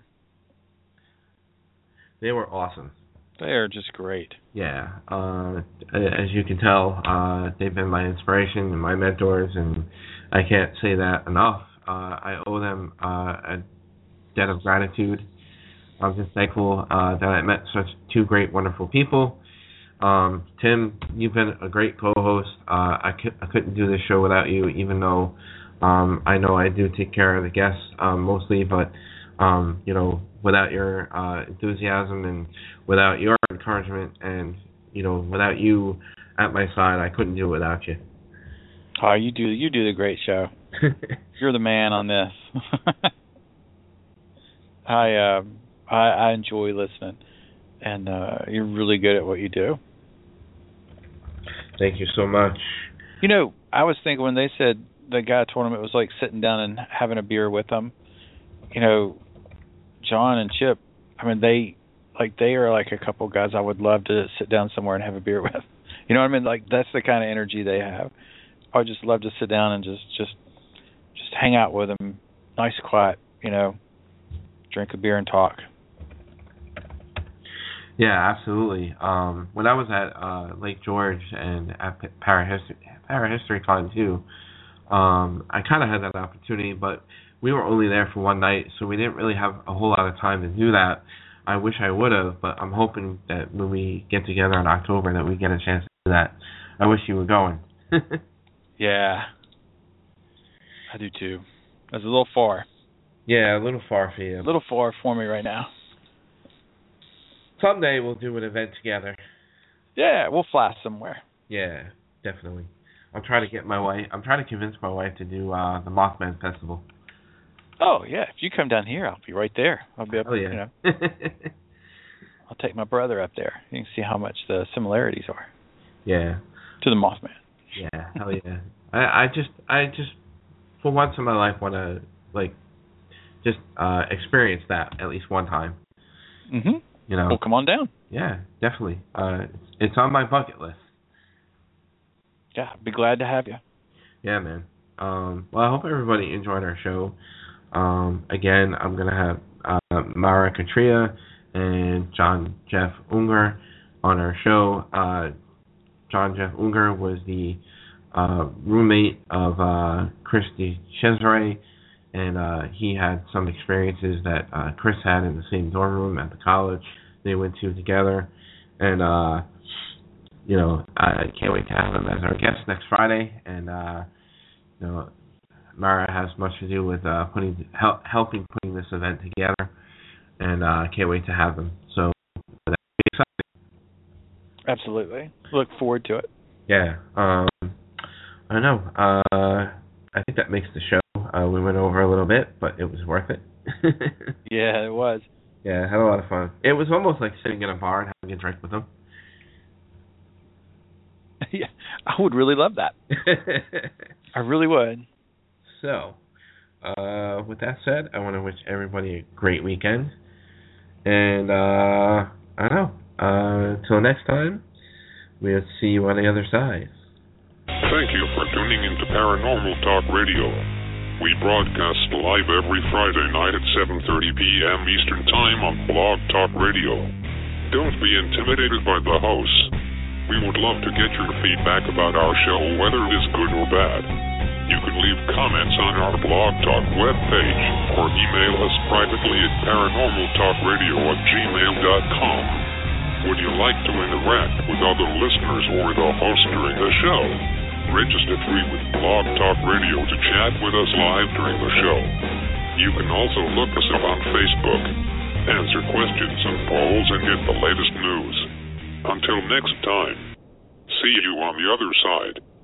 They were awesome. They are just great. Yeah. As you can tell, they've been my inspiration and my mentors, and I can't say that enough. I owe them a debt of gratitude. I'm just thankful that I met such two great, wonderful people. Tim, you've been a great co-host. I couldn't do this show without you, even though I know I do take care of the guests mostly, but without your enthusiasm and without your encouragement and without you at my side, I couldn't do it without you. Oh, you do the great show. You're the man on this. I enjoy listening, and you're really good at what you do. Thank you so much. I was thinking when they said the guy told him it was like sitting down and having a beer with them. John and Chip, I mean, they are like a couple guys I would love to sit down somewhere and have a beer with. You know what I mean? Like, that's the kind of energy they have. I would just love to sit down and just hang out with them, nice, quiet, drink a beer and talk. Yeah, absolutely. When I was at Lake George and at Parahistory Con too, I kind of had that opportunity, but we were only there for one night, so we didn't really have a whole lot of time to do that. I wish I would have, but I'm hoping that when we get together in October that we get a chance to do that. I wish you were going. Yeah, I do too. That's a little far. Yeah, a little far for you. A little far for me right now. Someday we'll do an event together. Yeah, we'll fly somewhere. Yeah, definitely. I'm trying to convince my wife to do the Mothman Festival. Oh, yeah. If you come down here, I'll be right there. I'll be up, yeah. I'll take my brother up there. You can see how much the similarities are. Yeah. To the Mothman. Yeah, hell yeah. I just for once in my life want to experience that at least one time. Mhm. Well, come on down. Yeah, definitely. It's on my bucket list. Yeah, I'd be glad to have you. Yeah, man. Well, I hope everybody enjoyed our show. Again, I'm gonna have Mara Katria and John Jeff Unger on our show. John Jeff Unger was the roommate of Christy Cesare, and he had some experiences that Chris had in the same dorm room at the college they went to together. And, I can't wait to have him as our guest next Friday. And, Mara has much to do with helping putting this event together. And I can't wait to have them. So that'll be exciting. Absolutely. Look forward to it. Yeah. I don't know. I think that makes the show. We went over a little bit, but it was worth it. Yeah, it was. Yeah, I had a lot of fun. It was almost like sitting in a bar and having a drink with them. Yeah, I would really love that. I really would. So, with that said, I want to wish everybody a great weekend. And, I don't know. Until next time, we'll see you on the other side. Thank you for tuning into Paranormal Talk Radio. We broadcast live every Friday night at 7:30 p.m. Eastern Time on Blog Talk Radio. Don't be intimidated by the hosts. We would love to get your feedback about our show, whether it is good or bad. You can leave comments on our Blog Talk webpage or email us privately at paranormaltalkradio@gmail.com. Would you like to interact with other listeners or the host during the show? Register free with Blog Talk Radio to chat with us live during the show. You can also look us up on Facebook, answer questions and polls, and get the latest news. Until next time, see you on the other side.